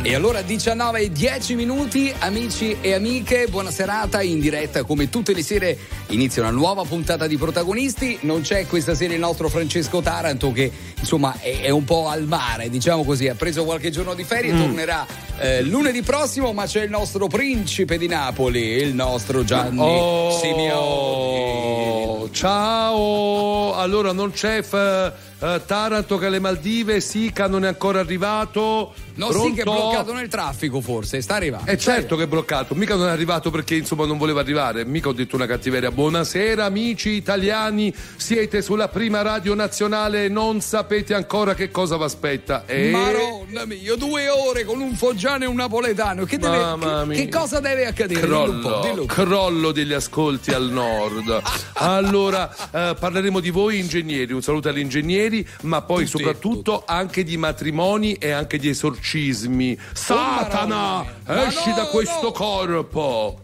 E allora 19:10, amici e amiche, buona serata in diretta. Come tutte le sere inizia una nuova puntata di Protagonisti. Non c'è questa sera il nostro Francesco Taranto che insomma è un po' al mare, diciamo così, ha preso qualche giorno di ferie, tornerà lunedì prossimo, ma c'è il nostro principe di Napoli, il nostro Gianni Simeoni. Ciao, allora non c'è Taranto che alle Maldive, Sica non è ancora arrivato. No, sì, che è bloccato nel traffico, forse sta arrivando. Certo che è bloccato, mica non è arrivato perché insomma non voleva arrivare, mica ho detto una cattiveria. Buonasera amici italiani, siete sulla prima radio nazionale, non sapete ancora che cosa vi aspetta. Madonna mia, 2 ore con un foggiano e un napoletano, che cosa deve accadere? Crollo degli ascolti al nord. Allora parleremo di voi ingegneri, un saluto agli ingegneri, ma poi soprattutto anche di matrimoni e anche di esorcismi. Satana, esci da questo corpo.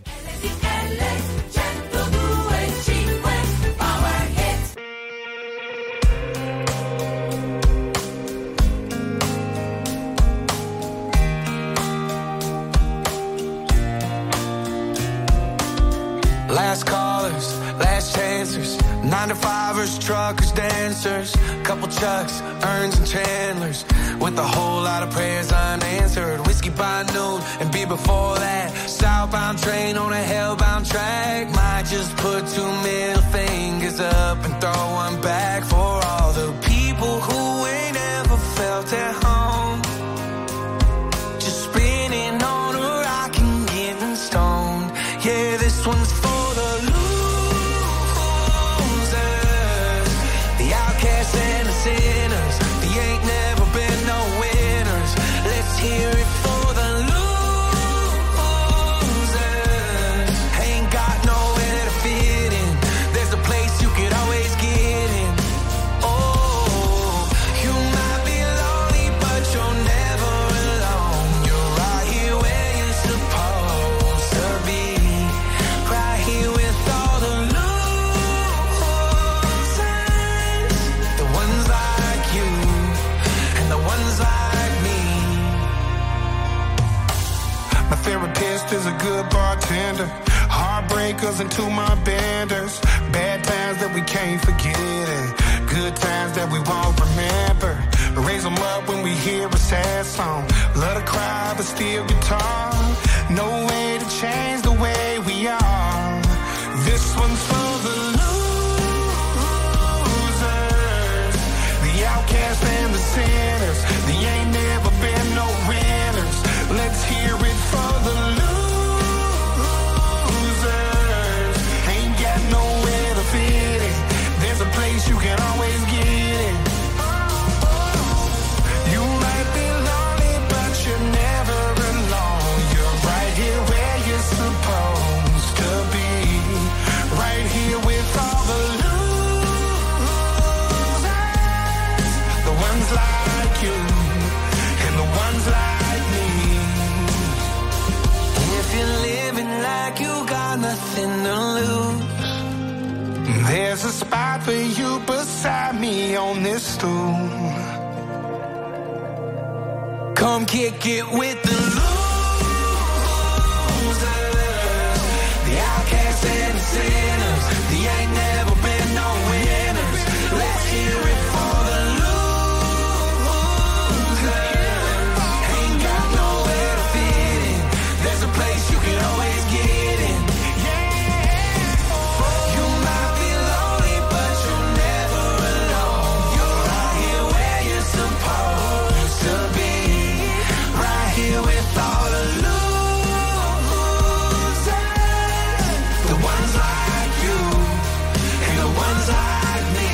Last callers, last chancers, 9-to-5ers, truckers, dancers, couple Chucks, Earns and Chandlers, with a whole lot of prayers unanswered. Whiskey by noon and beer before that. Southbound train on a hellbound track. Might just put 2 middle fingers up and throw one back for all the people who ain't ever felt at home. Just spinning on a rock and getting stoned. Yeah, this one's for and the sinners, they ain't never been no winners. Let's hear it for the losers. Ain't got nowhere to fit in. There's a place you could always get in. Oh, you might be lonely, but you're never alone. You're right here where you're supposed to be. Right here with all the therapist is a good bartender. Heartbreakers and to my benders. Bad times that we can't forget and good times that we won't remember. Raise them up when we hear a sad song. Let her cry but still guitar. No way to change the way we are. This one's for the losers, the outcasts and the sinners. They ain't never been no winners. Let's hear it for the losers. Ain't got nowhere to fit in. There's a place you can always get in. You might be lonely, but you're never alone. You're right here where you're supposed to be. Right here with all the losers. The ones like you and the ones like me. If you're living like you got nothing to lose, there's a spot for you beside me on this stool. Come kick it with the losers, the outcasts and the sinners. They ain't never been no winners. Let's hear it for the place you can always get in. Yeah. You might be lonely, but you're never alone. You're right here where you're supposed to be. Right here with all the losers. The ones like you and the ones like me.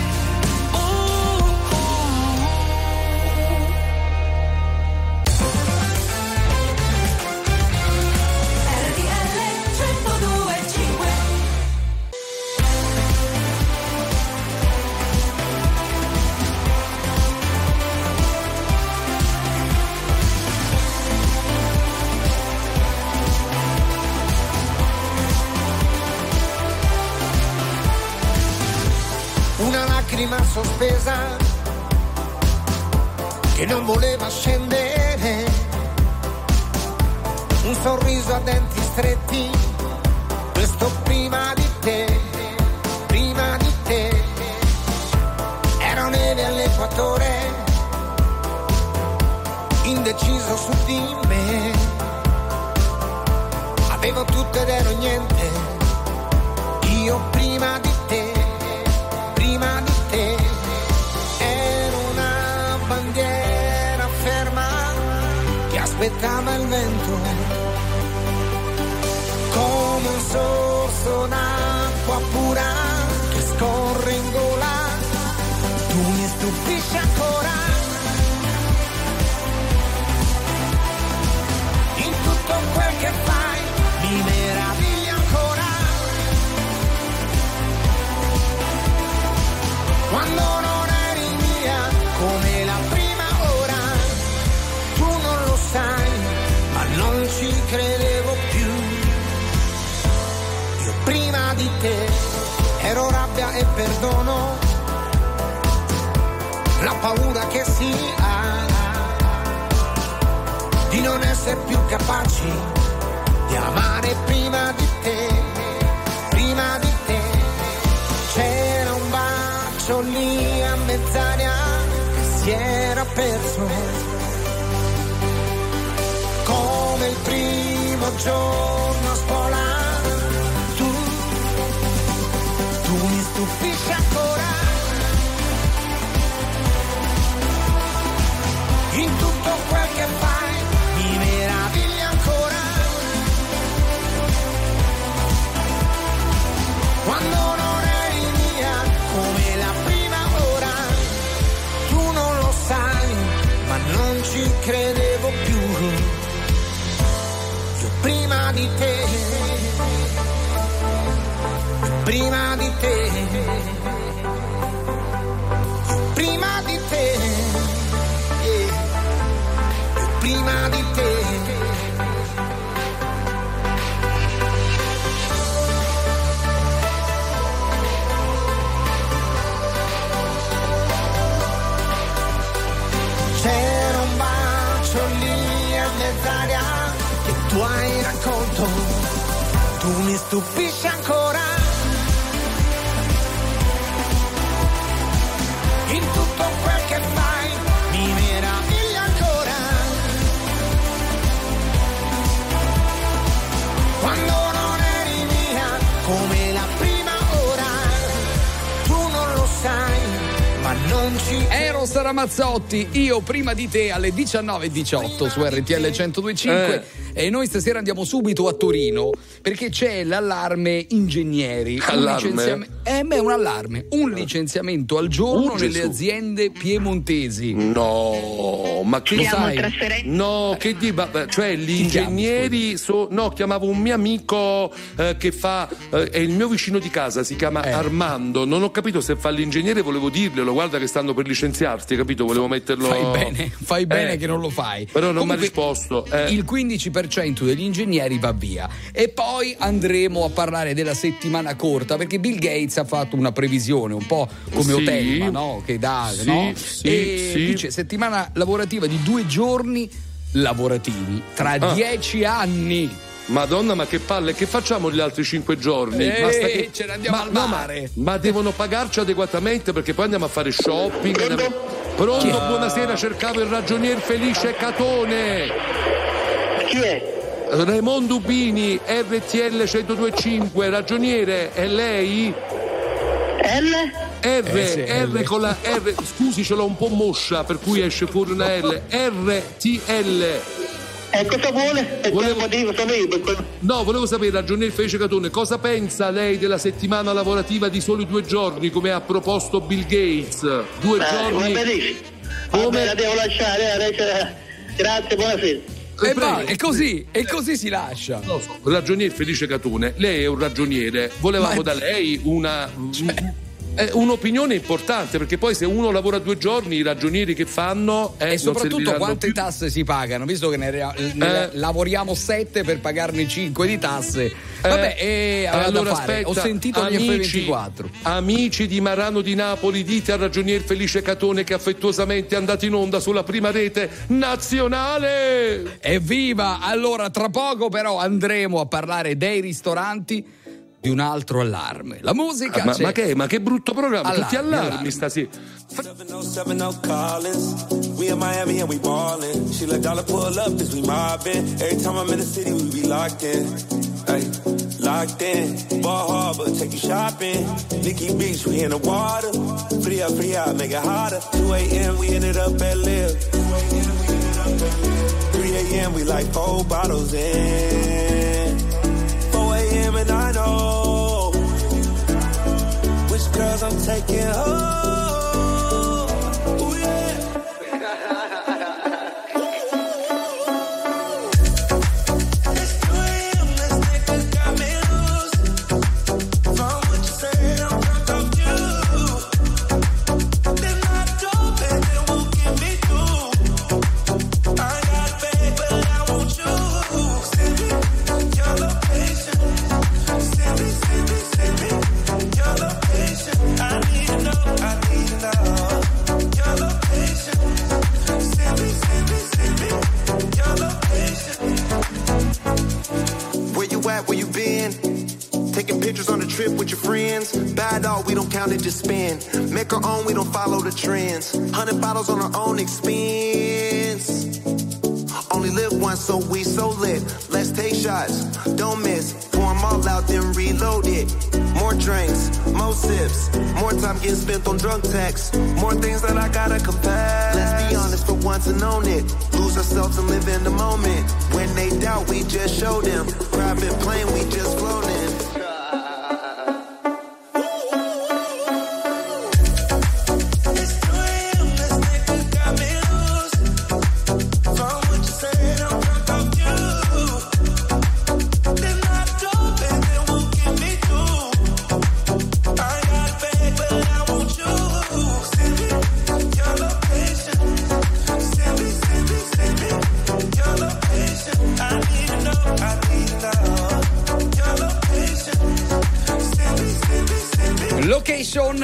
Una lacrima sospesa che non voleva scendere, un sorriso a denti stretti, questo prima di te, ero neve all'equatore, indeciso su di me, avevo tutto ed ero niente, io prima di te, ero una bandiera ferma che aspettava il vento, come un sorso d'acqua pura che scorre in gola, tu mi stupisci ancora, in tutto quel che fai mi meraviglia ancora, quando non eri mia come la prima ora, tu non lo sai ma non ci credevo più, io prima di te ero rabbia e perdono, la paura che si ha di non essere più capaci di amare prima di te, c'era un bacio lì a mezz'aria che si era perso, come il primo giorno a scuola, tu mi stupisci ancora, in tutto quel che fai mi meraviglia ancora, quando non eri mia come la prima ora, tu non lo sai ma non ci credevo più, io prima di te, prima di te, prima di te, prima di te. C'era un bacio lì a mezz'aria che tu hai raccolto, tu mi stupisci ancora, in tutto quel che fai mi meraviglia ancora, quando non eri mia come la prima ora, tu non lo sai ma non ci... Eros Ramazzotti, io prima di te alle 19:18 su RTL 102.5 e noi stasera andiamo subito a Torino perché c'è l'allarme ingegneri. Un licenziamento al giorno nelle aziende piemontesi. No, ma che sai? No, che cioè gli ingegneri chiamavo un mio amico che fa è il mio vicino di casa, si chiama Armando. Non ho capito se fa l'ingegnere, volevo dirglielo, guarda che stanno per licenziarti, capito? Volevo metterlo. Fai bene che non lo fai. Però non mi ha risposto. Il 15% degli ingegneri va via. E poi andremo a parlare della settimana corta, perché Bill Gates ha fatto una previsione un po' come Otelma, no? Che dà, no? Dice settimana lavorativa di 2 giorni lavorativi tra 10 anni. Madonna, ma che palle, che facciamo gli altri 5 giorni? Basta che... ce ne andiamo al mare. Ma devono pagarci adeguatamente, perché poi andiamo a fare shopping. Pronto? Buonasera, cercavo il ragionier Felice Catone. Chi è? Raimondo Ubini, RTL 102.5, ragioniere, è lei? R con la R, scusi, ce l'ho un po' moscia, per cui esce fuori una L. RTL. Cosa vuole? Volevo sapere, ragionier Felice Catone, cosa pensa lei della settimana lavorativa di soli 2 giorni, come ha proposto Bill Gates? 2 giorni. Come la devo lasciare? Grazie, buonasera. E così si lascia. Non so, ragionier Felice Catone, lei è un ragioniere, volevamo da lei una È un'opinione importante, perché poi se uno lavora 2 giorni i ragionieri che fanno e soprattutto quante più. tasse si pagano, visto che ne lavoriamo 7 per pagarne 5 di tasse. Vabbè, allora da fare. aspetta, Ho sentito gli F24. Amici di Marano di Napoli, dite al ragionier Felice Catone che affettuosamente è andato in onda sulla prima rete nazionale. Evviva! Allora tra poco però andremo a parlare dei ristoranti, di un altro allarme. La musica ma che brutto programma, tutti allarmi stasera. 707 Collins. We in Miami and we ballin'. She let dollar pull up as we mobbin'. Every time I'm in the city, we be locked in. Ay, locked in. Ball Harbor, take you shopping. Nikki Beach, we in the water. Free up, make it hotter. 2 a.m., we ended up at Live. 3 a.m., we like 4 bottles in. 4 a.m. and I know which girls I'm taking home. With your friends, bad dog, we don't count it, just spend. Make our own, we don't follow the trends. 100 bottles on our own expense. Only live once, so we so lit. Let's take shots, don't miss. Pour them all out, then reload it. More drinks, more sips. More time getting spent on drunk texts. More things that I gotta confess. Let's be honest for once and own it. Lose ourselves and live in the moment. When they doubt, we just show them. Private plane, we just flown in. Location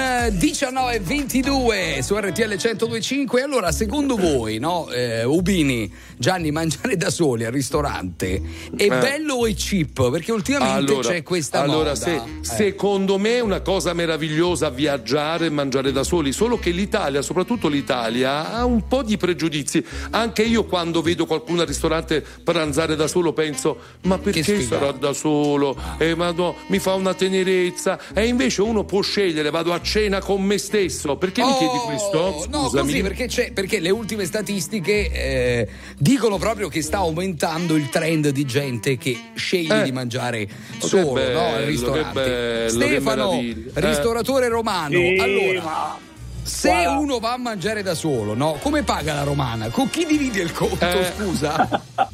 19:22 su RTL 102.5. Allora, secondo voi, no, Ubini, Gianni, mangiare da soli al ristorante è bello o è cheap? Perché ultimamente c'è questa moda. Secondo me è una cosa meravigliosa viaggiare e mangiare da soli, solo che l'Italia, soprattutto l'Italia, ha un po' di pregiudizi. Anche io quando vedo qualcuno al ristorante pranzare da solo penso, ma perché sarà da solo? Ma no, mi fa una tenerezza. E invece uno può scegliere, vado a cena con me stesso. Perché mi chiedi questo? No, così perché le ultime statistiche dicono proprio che sta aumentando il trend di gente che sceglie di mangiare solo, bello, no, al ristorante. Bello, Stefano, ristoratore romano. Sì, allora, se uno va a mangiare da solo, no, come paga la romana? Con chi divide il conto, scusa?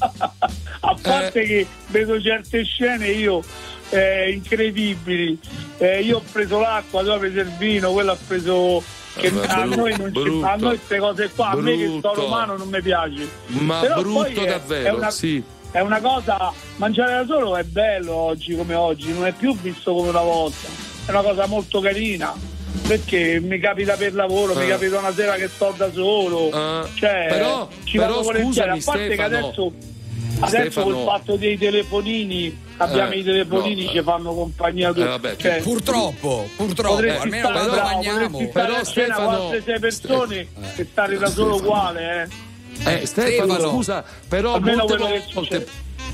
A parte che vedo certe scene io incredibili. Io ho preso l'acqua, tu hai preso il vino, quello ha preso. Che a noi non ci a noi queste cose qua, a me che sto romano non mi piace. Ma però brutto davvero, è una cosa, mangiare da solo è bello oggi come oggi, non è più visto come una volta, è una cosa molto carina, perché mi capita per lavoro, mi capita una sera che sto da solo, però volentieri, a parte che adesso col fatto dei telefonini abbiamo i telefonini che fanno compagnia purtroppo almeno quando mangiamo, però a cena con altre 6 persone e stare da solo uguale Stefano, scusa, però almeno molte volte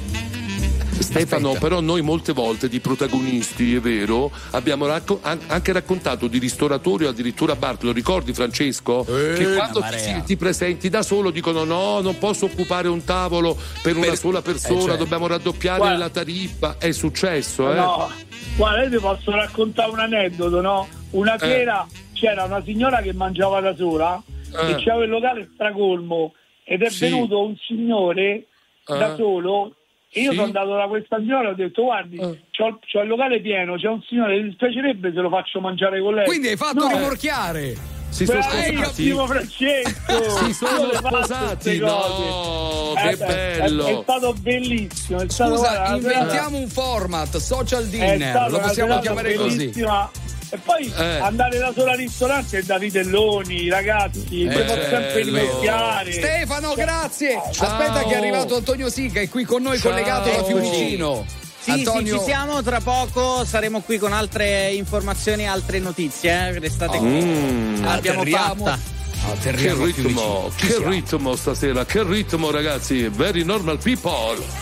Stefano, però noi molte volte di protagonisti, è vero, abbiamo anche raccontato di ristoratori o addirittura bar, lo ricordi Francesco? Che quando ti presenti da solo dicono no, non posso occupare un tavolo per una sola persona, dobbiamo raddoppiare la tariffa. È successo, No, guarda, io ti posso raccontare un aneddoto, no? Una sera c'era una signora che mangiava da sola e c'aveva il locale stracolmo ed è venuto un signore da solo Io sono andato da questa signora e ho detto guardi, c'ho il locale pieno, c'è un signore, mi dispiacerebbe se lo faccio mangiare con lei. Quindi hai fatto rimorchiare. Si sono sposati? Francesco, si sono sposati? No, che bello. È stato bellissimo. Scusa, inventiamo un format, social dinner, lo possiamo chiamare così. E poi andare da sola al ristorante e da vitelloni, ragazzi, devo sempre rimorchiare. Stefano, grazie. Ciao. Aspetta che è arrivato Antonio Sica, è qui con noi collegato da Fiumicino. Sì, Antonio... sì, ci siamo, tra poco saremo qui con altre informazioni, altre notizie, restate qui. L'abbiamo fatta. Che ritmo stasera, che ritmo ragazzi, very normal people.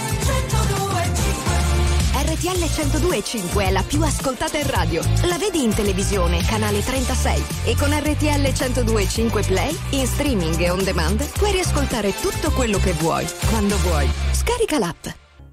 RTL 102.5 è la più ascoltata in radio. La vedi in televisione, canale 36. E con RTL 102.5 Play, in streaming e on demand, puoi riascoltare tutto quello che vuoi, quando vuoi. Scarica l'app.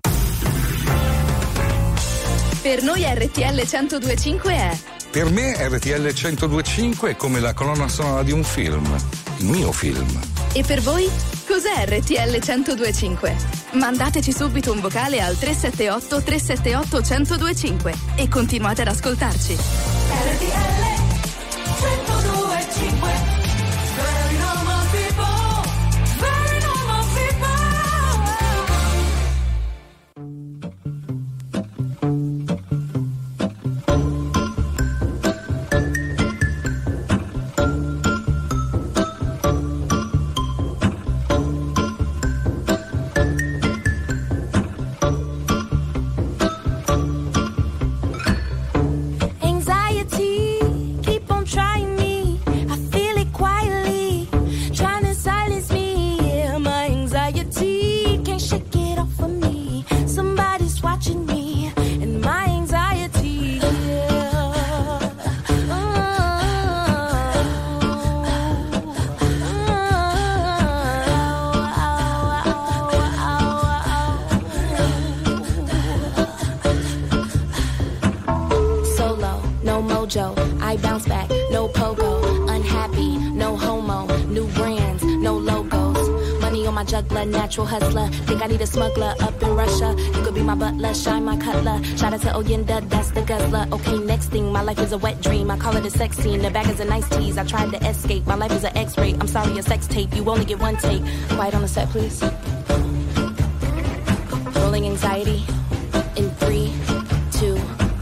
Per noi RTL 102.5 è... Per me RTL 102.5 è come la colonna sonora di un film, il mio film. E per voi? Cos'è RTL 102.5? Mandateci subito un vocale al 378 378 1025 e continuate ad ascoltarci. RTL 102.5. Very normal people, very normal people. I bounce back, no pogo, unhappy, no homo, new brands, no logos, money on my juggler, natural hustler, think I need a smuggler up in Russia, you could be my butler, shine my cutler, shout out to Oyenda, that's the guzzler, okay next thing, my life is a wet dream, I call it a sex scene, the bag is a nice tease, I tried to escape, my life is an x-ray, I'm sorry a sex tape, you only get one take, quiet on the set please, rolling anxiety, in 3, 2,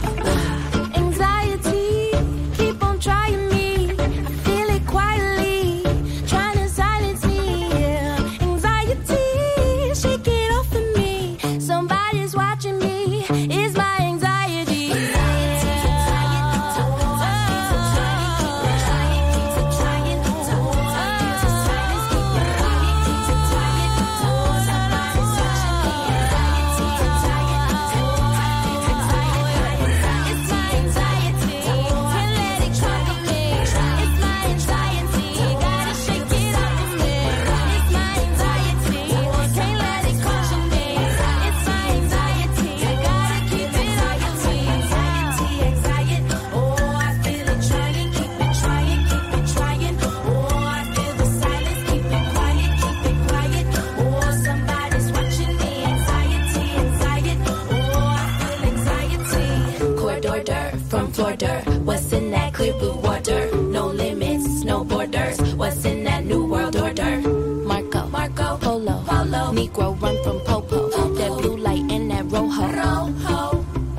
what's in that clear blue water? No limits, no borders. What's in that new world order? Marco, Polo, Negro run from Popo. That blue light and that rojo.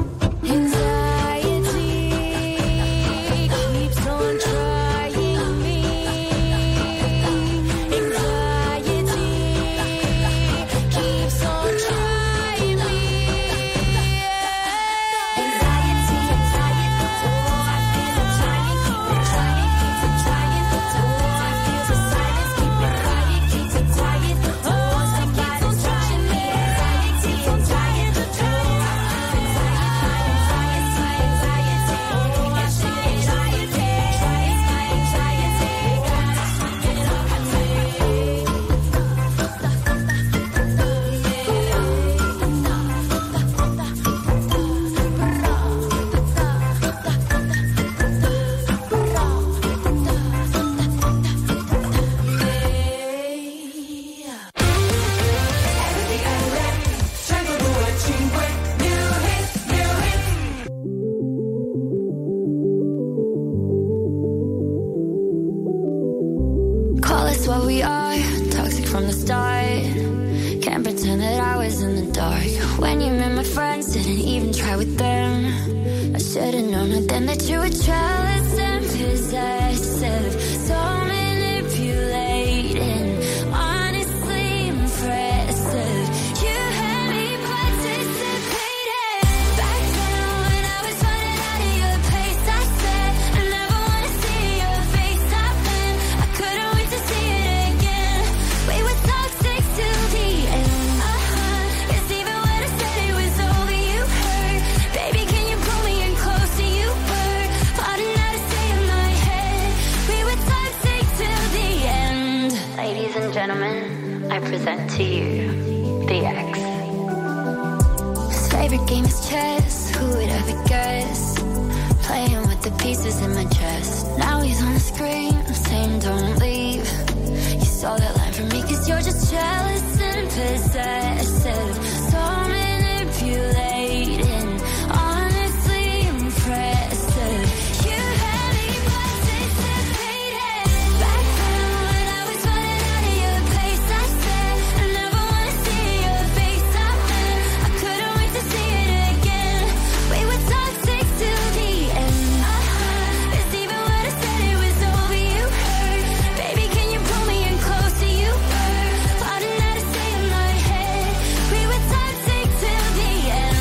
Anxiety keeps on trying me. Anxiety keeps on trying me. Anxiety. we are, toxic from the start. Can't pretend that I was in the dark. When you met my friends, didn't even try with them. I should've known then that you were jealous and possessive. So manipulating, honestly impressive. You had me participating. Back then when I was running out of your place, I said I never wanna see your face. I've been, I couldn't wait to see it again. We were toxic till the end. Cause even when I said it was over, you hurt. Baby, can you pull me in closer? You were plotting how to stay in my head. We were toxic till the end. Ladies and gentlemen, I present to you the X. His favorite game is chess. Who would ever guess? Playing with the pieces in my chest. Now he's on the screen, saying don't leave. You saw that line from me cause you're just jealous and possessive. So manipulating, honestly impressive. You had me participating. Back then when I was running out of your place, I said I never wanna see your face. I've been, I couldn't wait to see it again. We were toxic till the end. Cause even when I said it was over, you hurt. Baby, can you pull me in closer? You were plotting how to stay in my head. We were toxic till the end.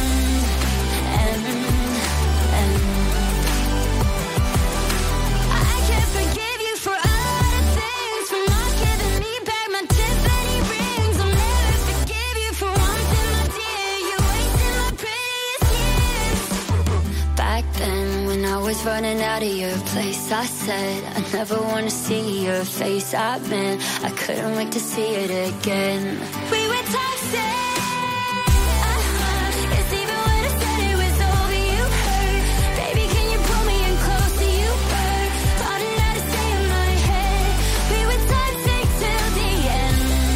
I can't forgive you for a lot of things, for not giving me back my Tiffany rings. I'll never forgive you for one thing, my dear. You wasted my prettiest years. Back then when I was running out of your place, I said I never want to see your face. I meant I couldn't wait to see it again. We were toxic. Cause even when I said it was over, you hurt. Baby, can you pull me in closer? You were plotting how to stay in my head. We were toxic till the end.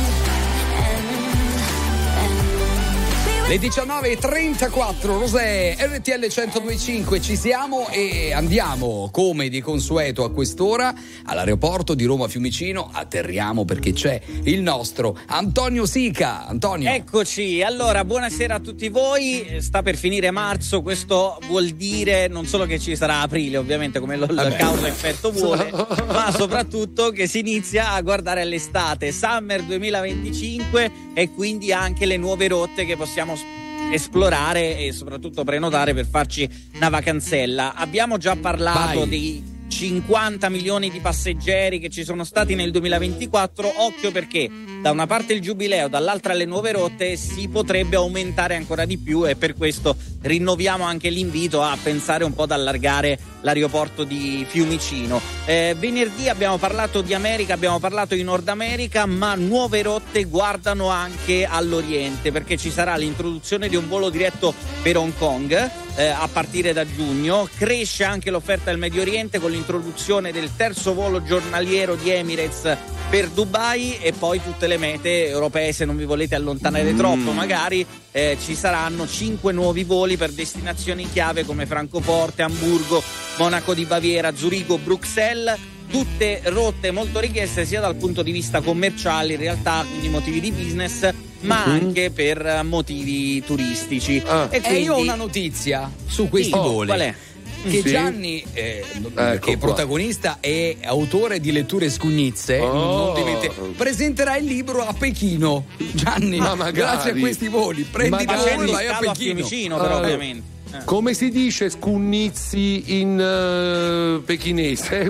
Le 19:34, Rosè, RTL 102.5, ci siamo e andiamo come di consueto a quest'ora all'aeroporto di Roma Fiumicino. Atterriamo perché c'è il nostro Antonio Sica. Antonio. Eccoci, allora buonasera a tutti voi. Sta per finire marzo, questo vuol dire non solo che ci sarà aprile, ovviamente come il causa effetto vuole, ma soprattutto che si inizia a guardare l'estate, Summer 2025, e quindi anche le nuove rotte che possiamo esplorare e soprattutto prenotare per farci una vacanzella. Abbiamo già parlato di 50 milioni di passeggeri che ci sono stati nel 2024. Occhio, perché da una parte il giubileo, dall'altra le nuove rotte, si potrebbe aumentare ancora di più, e per questo rinnoviamo anche l'invito a pensare un po' ad allargare l'aeroporto di Fiumicino. Venerdì abbiamo parlato di America, abbiamo parlato di Nord America, ma nuove rotte guardano anche all'Oriente, perché ci sarà l'introduzione di un volo diretto per Hong Kong a partire da giugno. Cresce anche l'offerta del Medio Oriente con l'introduzione del terzo volo giornaliero di Emirates per Dubai, e poi tutte le mete europee, se non vi volete allontanare troppo magari. Ci saranno 5 nuovi voli per destinazioni chiave come Francoforte, Amburgo, Monaco di Baviera, Zurigo, Bruxelles. Tutte rotte molto richieste sia dal punto di vista commerciale, in realtà, quindi motivi di business, ma anche per motivi turistici. E quindi... io ho una notizia su questi voli. Qual è? Che Gianni, che è protagonista e autore di Letture Scugnizze, presenterà il libro a Pechino. Gianni, grazie a questi voli, prendi il volo e vai a Pechino. Però ovviamente. Come si dice scunnizi in pechinese?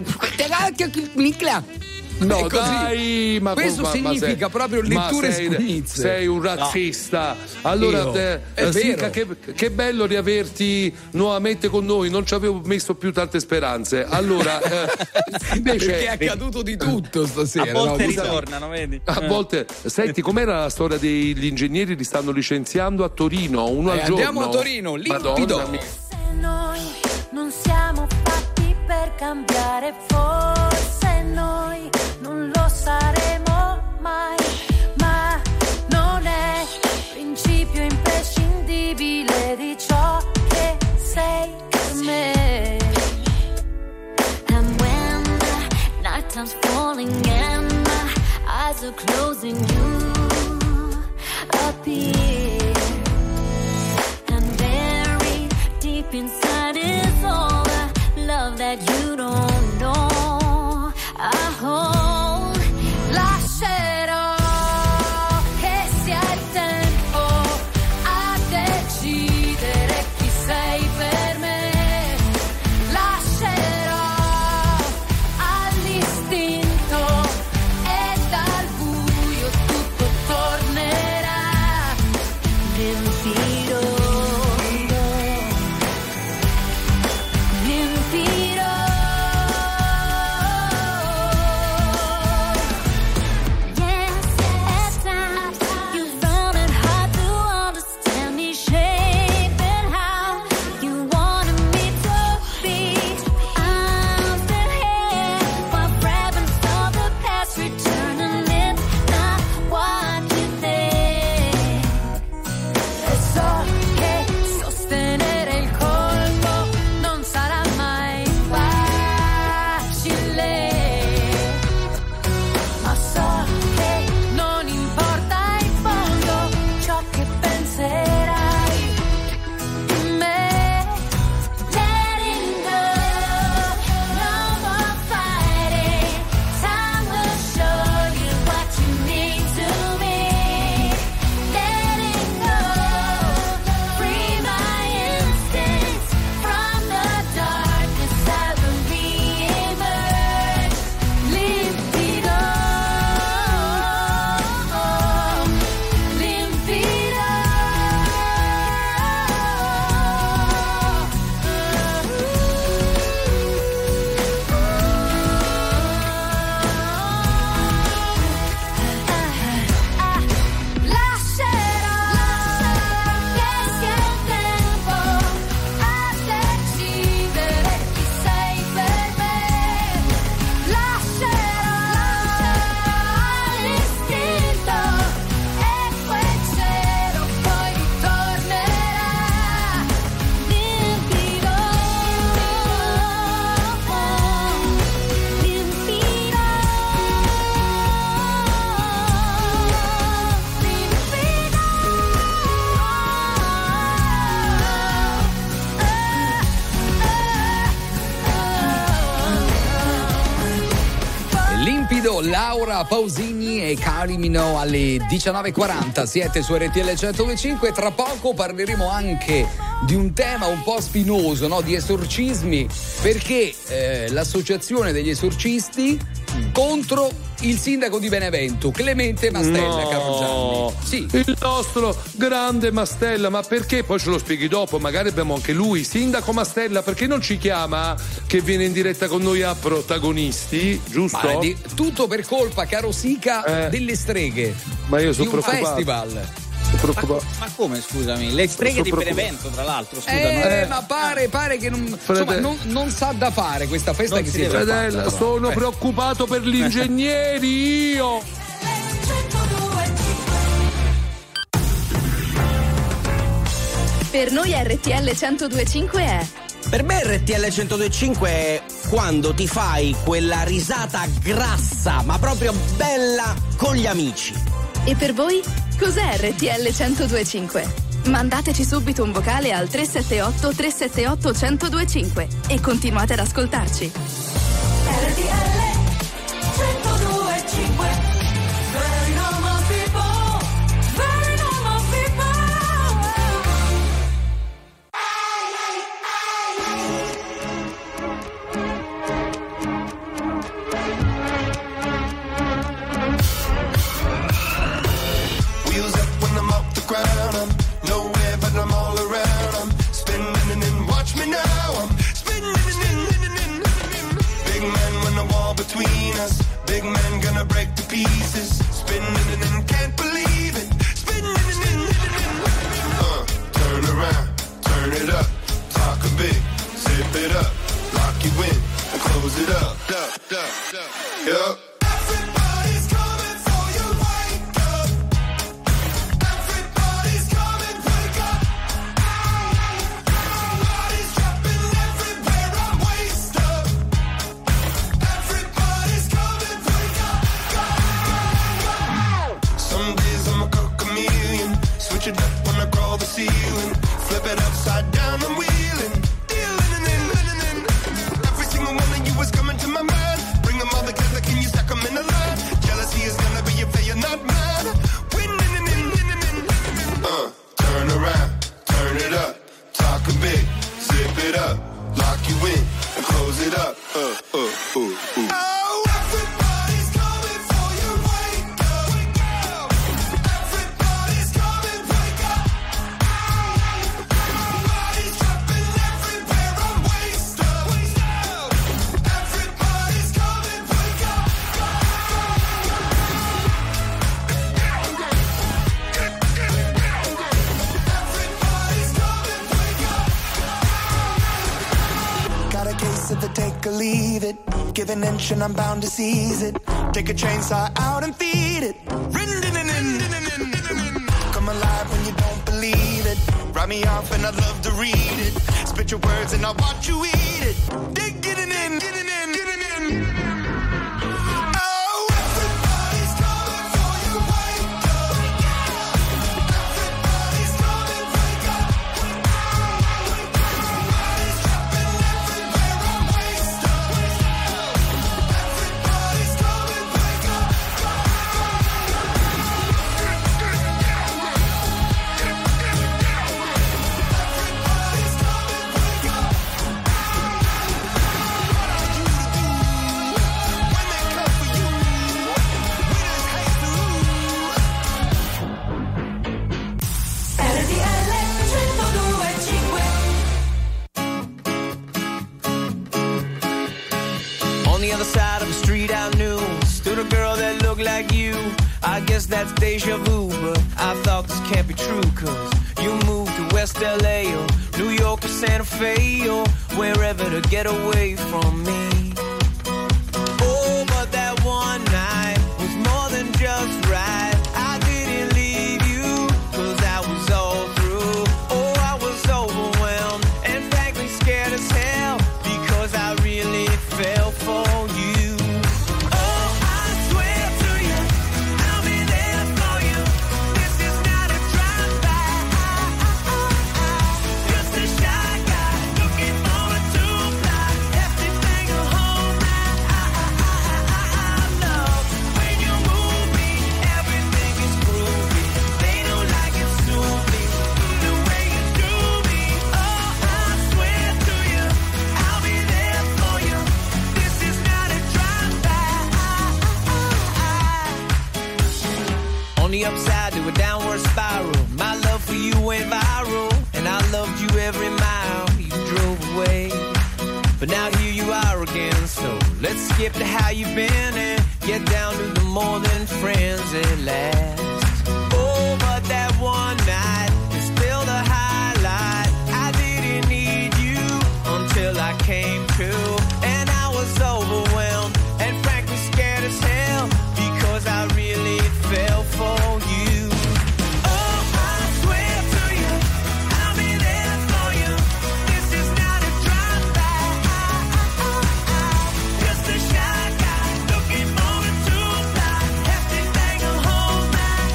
No, dai, ma questo significa proprio Letture Scugnizze. Sei un razzista. No. Allora, Sica, che bello riaverti nuovamente con noi. Non ci avevo messo più tante speranze. Allora, invece, perché è accaduto di tutto stasera. A volte ritornano, vedi? A volte, senti, com'era la storia degli ingegneri? Li stanno licenziando a Torino, uno al giorno. Andiamo a Torino, limpido. Se noi non siamo fatti per cambiare, forse noi non lo saremo mai, ma non è principio imprescindibile di ciò che sei per me. And when the night time's falling and my eyes are closing, you appear, and buried deep inside is all the love that you don't know. I hold, lascerò che sia il tempo a decidere chi sei per me. Lascerò all'istinto e dal buio tutto tornerà. Limpiro, limpiro. Yes, at times you found it hard to understand me shape and how you wanted me to be. I'm still here while grabbing for the past, returning it's not what you think. E so che sostenere il colpo non sarà mai facile, ma so che non importa in fondo ciò che penserai di me. Letting go, no more fighting. Time will show you what you mean to me. Letting go, free my instincts from the darkness. I will re-emerge. Limpido, limpido. Lascerò che sia il tempo a decidere chi sei per me. Lascerò l'istinto e quel cielo poi ritornerà. Limpido, Limpido, Laura Pausini e Kylie Minogue alle 19.40. Siete su RTL 102.5. Tra poco parleremo anche di un tema un po' spinoso, no? Di esorcismi, perché l'associazione degli esorcisti contro il sindaco di Benevento, Clemente Mastella, No, caro Gianni. Sì. Il nostro grande Mastella, ma perché? Poi ce lo spieghi dopo, magari abbiamo anche lui. Sindaco Mastella, perché non ci chiama che viene in diretta con noi a Protagonisti, giusto? Ma tutto per colpa, caro Sica, delle streghe. Ma io sono di un preoccupato. festival. Ma come, scusami? Le streghe di Benevento, tra l'altro, scusa. Ma pare che non, insomma, non sa da fare questa festa, che si è Fredella, fatta, sono preoccupato per gli ingegneri, io. Per noi RTL 102.5 è... Per me RTL 102.5 è quando ti fai quella risata grassa, ma proprio bella, con gli amici. E per voi? Cos'è RTL 102.5? Mandateci subito un vocale al 378 378 1025 e continuate ad ascoltarci. RTL 102.5. Very normal people, very normal people. Wheels up when I'm off the ground. I'm nowhere but I'm all around. I'm spinning and watch me now. I'm spinning. Big man when the wall between us. Big man gonna break to pieces. Spinning and can't believe it. Spinning. Turn around, turn it up. Talking big, zip it up. Lock you in and close it up. Yup. Everybody's coming for you. Wake up. Everybody's coming. Wake up. Everybody's dropping everywhere. I'm waist up. Everybody's coming. Wake up. give an inch and I'm bound to seize it. Take a chainsaw out and feed it. Come alive when you don't believe it. Write me off and I'd love to read it. Spit your words and I'll watch you eat it. Dig getting in, getting in, getting in. Oh, everybody's coming for you, wake up. Everybody's coming, wake up. Everybody's jumping everywhere, I'm wasted. Everybody's coming, wake up. On the other side of the street I knew stood a girl that looked like you. I guess that's deja vu, but I thought this can't be true. Cause you moved to West LA or New York or Santa Fe or wherever to get away from me. Oh, but that one night was more than just right. I didn't leave you cause I was all through. Oh, I was overwhelmed and frankly scared as hell because I really fell for you. Oh, I swear to you, I'll be there for you. This is not a drive-by. Just a shy guy looking forward to fly. Hefty thing a whole night. Love when you move me, everything is groovy. They don't like it soupy, the way you do me. Oh, I swear to you, I'll be there for you. This is not a drive-by. On the upside to a downward spiral, my love for you went viral, and I loved you every mile you drove away. But now here you are again, so let's skip to how you've been and get down to the more than friends at last. Oh, but that one night is still the highlight. I didn't need you until I came to, and I was overwhelmed and frankly scared as hell because I really fell for you. Oh, I swear to you, I'll be there for you. This is not a drive-by. Just a shy guy looking forward to fly. Hefty thing a whole night.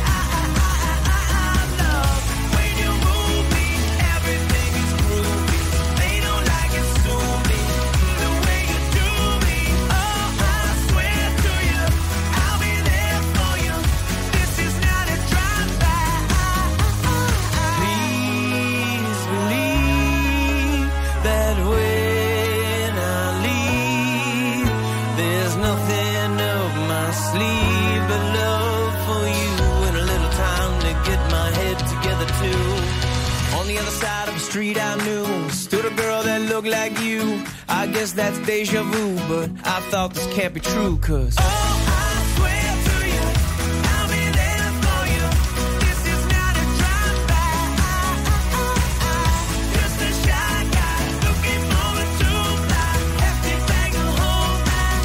Love when you move me, everything is groovy. They don't like it soupy, the way you do me. Oh, I swear to you, I'll be there for you. This is not a drive-by. Please believe that when I leave, there's nothing up my sleeve but love for you and a little time to get my head together too. On the other side of the street I knew stood a girl that looked like you. I guess that's deja vu, but I thought this can't be true. Cause oh, I swear to you, I'll be there for you. This is not a drive-by. Just a shy guy looking forward to fly. Hefty thing a whole night.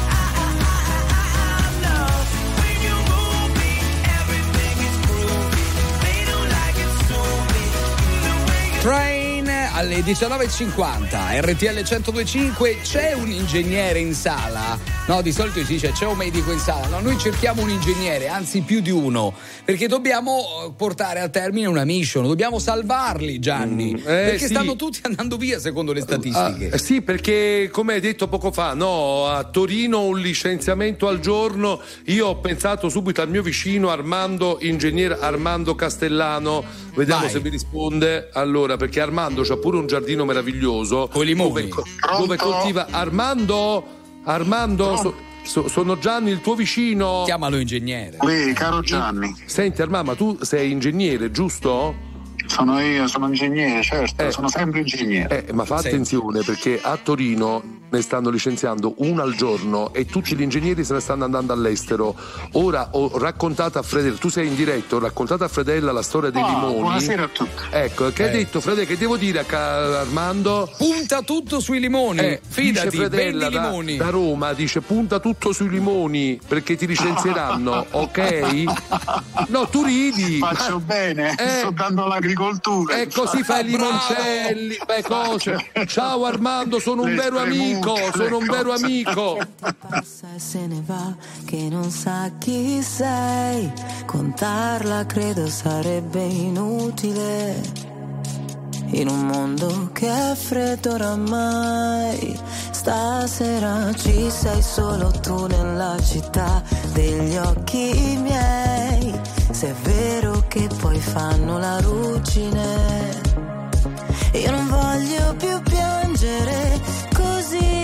Love when you move me, everything is groovy. They don't like it soupy, the way you Train alle 19.50, RTL 102.5. C'è un ingegnere in sala? No, di solito si dice c'è un medico in sala. No, noi cerchiamo un ingegnere, anzi più di uno, perché dobbiamo portare a termine una mission, dobbiamo salvarli, Gianni, perché sì. stanno tutti andando via secondo le statistiche. Sì, perché come hai detto poco fa, no, a Torino un licenziamento al giorno. Io ho pensato subito al mio vicino Armando, ingegner Armando Castellano. Vediamo Vai. se mi risponde. Allora, perché Armando c'ha pure un giardino meraviglioso dove coltiva. Armando, sono Gianni, il tuo vicino. Chiamalo ingegnere. Caro Gianni. Senti Armando, ma tu sei ingegnere, giusto? Sono io, sono ingegnere, certo, sono sempre ingegnere. Ma fa attenzione, perché a Torino ne stanno licenziando uno al giorno e tutti gli ingegneri se ne stanno andando all'estero. Ora ho raccontato a Fredella, tu sei in diretta, ho raccontato a Fredella la storia dei limoni. Buonasera a tutti. Ecco, che hai detto Fredella, che devo dire a Armando? Punta tutto sui limoni, fidati, dice Fredella vendi limoni. da Roma, dice punta tutto sui limoni perché ti licenzieranno, ok? No, tu ridi. Faccio bene, sto dando l'agricoltura. E così fai i limoncelli, cose. Ciao Armando, sono un vero amico. Sono un vero amico. Passa e se ne va, che non sa chi sei. Contarla credo sarebbe inutile. In un mondo che è freddo oramai. Stasera ci sei solo tu nella città degli occhi miei. Se è vero che poi fanno la ruggine, io non voglio più piangere così.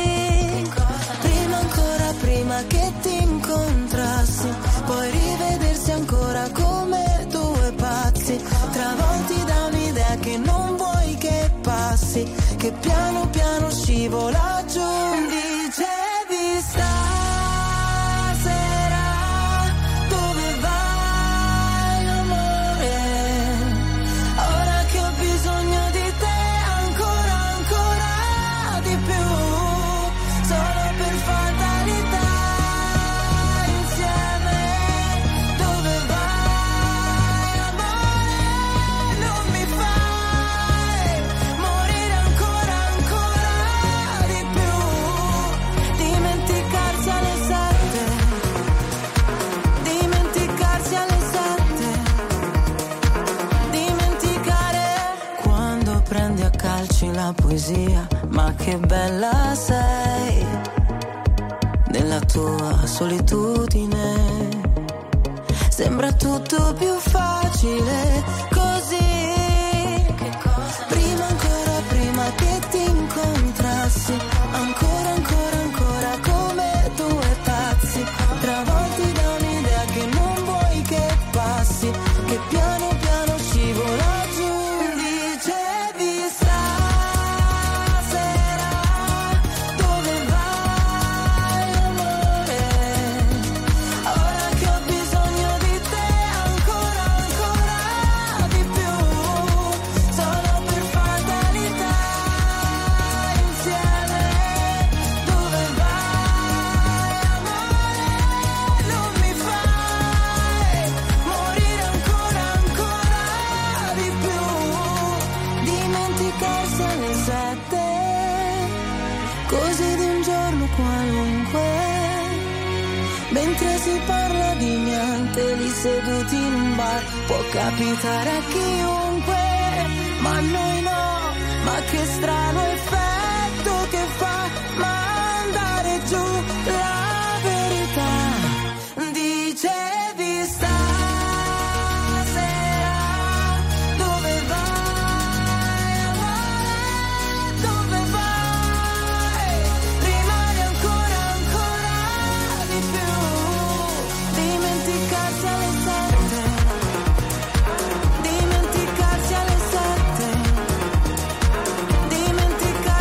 Prima che ti incontrassi, poi rivedersi ancora come due pazzi, travolti da un'idea che non vuoi che passi, che piano piano scivola giù. Dicevi stasera dove vai amore, ora che ho bisogno di te ancora di più, solo per fatalità. La poesia, ma che bella sei nella tua solitudine. Sembra tutto più facile così. Prima ancora, prima che ti incontrassi, ancora come due pazzi, travolti da un'idea che non vuoi che passi, che piano piano scivola giù. Dicevi mentre si parla di niente, lì seduti in un bar, può capitare a chiunque, ma a noi no, ma che strano effetto che fa mandare giù la verità. Dicevi stasera dove vai amore, dove vai, rimani ancora di più, dimenticarsi alle 7, dimenticarsi alle 7, dimenticarsi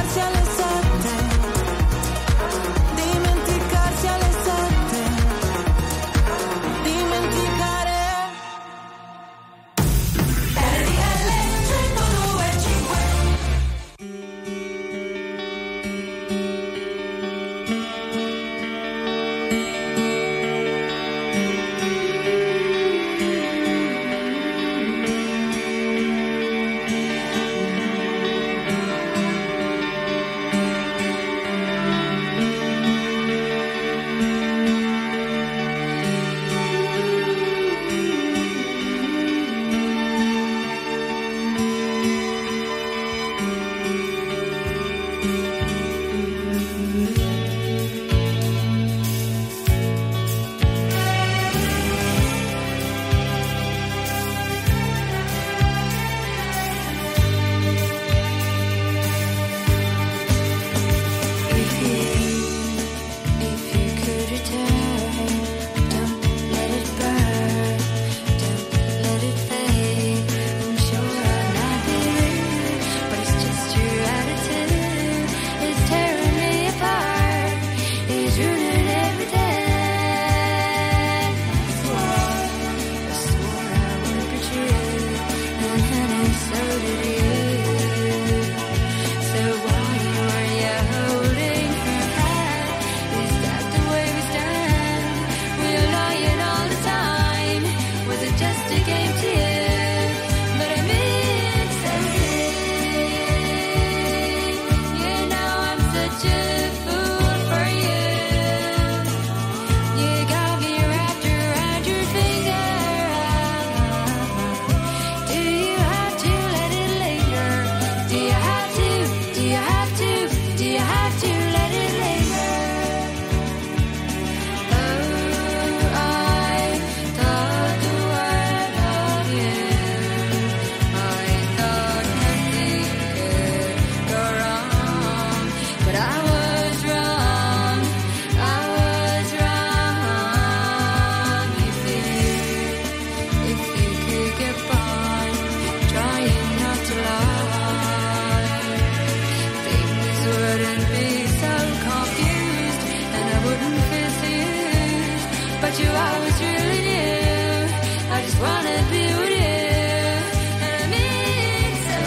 but you always really knew. I just wanna be with you. And it means so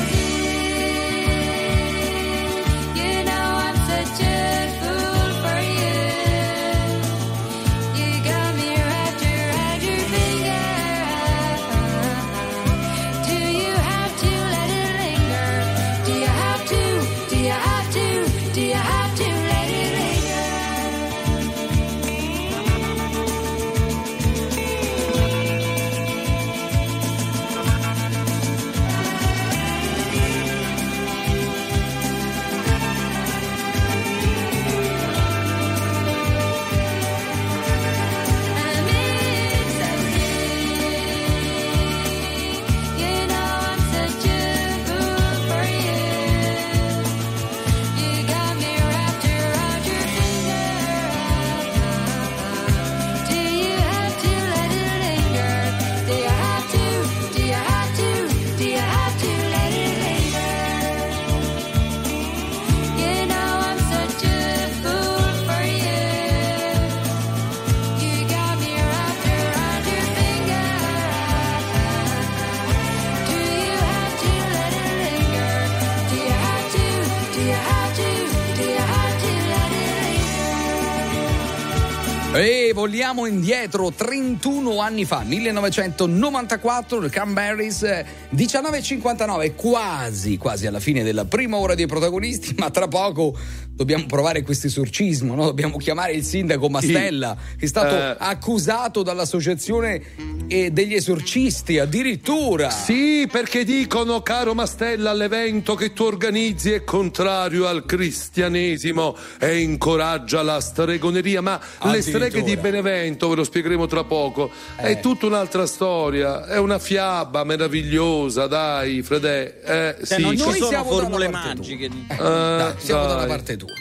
deep. You know I'm such a fool for you. You got me wrapped around your finger. Do you have to let it linger? Do you have to? Do you have to? Do you have to let it linger? You know I'm such a fool for you. You got me wrapped around your finger. Do you have to let it linger? Do you have to? Do you have to? Do you have to let it linger? You know I'm such a fool for you. You got me wrapped around your finger. Do you have to let it linger? Do you have to? Do you have to? Do you have to let it linger? E vogliamo indietro 31 anni fa, 1994, il Cranberries, 19:59, quasi alla fine della prima ora dei protagonisti, ma tra poco dobbiamo provare questo esorcismo, no? Dobbiamo chiamare il sindaco Mastella, che è stato accusato dall'associazione degli esorcisti, addirittura. Sì, perché dicono, caro Mastella, l'evento che tu organizzi è contrario al cristianesimo e incoraggia la stregoneria, ma le streghe di Benevento, ve lo spiegheremo tra poco, è tutta un'altra storia, è una fiaba meravigliosa, dai, Fredè. Sì, non noi ci sono siamo formule dalla parte magiche. Dai, siamo dalla parte tua.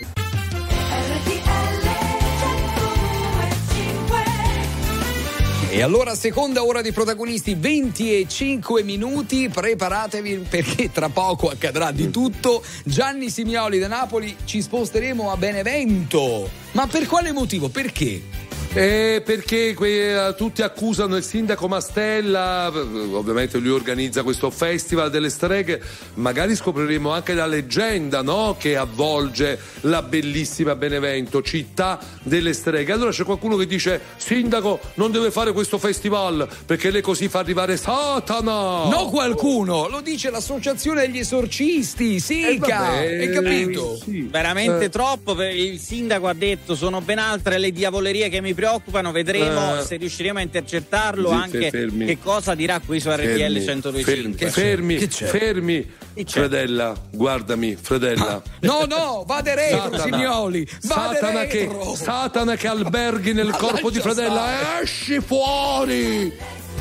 E allora, seconda ora di protagonisti, 20:05 minuti, preparatevi perché tra poco accadrà di tutto. Gianni Simioli da Napoli, ci sposteremo a Benevento. Ma per quale motivo? Perché? Perché tutti accusano il sindaco Mastella, ovviamente lui organizza questo festival delle streghe, magari scopriremo anche la leggenda, no? Che avvolge la bellissima Benevento, città delle streghe. Allora c'è qualcuno che dice, sindaco non deve fare questo festival perché lei così fa arrivare Satana. No, qualcuno, lo dice l'associazione degli esorcisti, Sica, hai capito? Sì. Veramente troppo, il sindaco ha detto sono ben altre le diavolerie che mi preoccupano, vedremo se riusciremo a intercettarlo, anche fermi. che cosa dirà qui su RTL 102.5. Fermi. Fredella, guardami, Fredella. No, vade retro, Simioli. Satana che alberghi nel corpo di Fredella, esci fuori!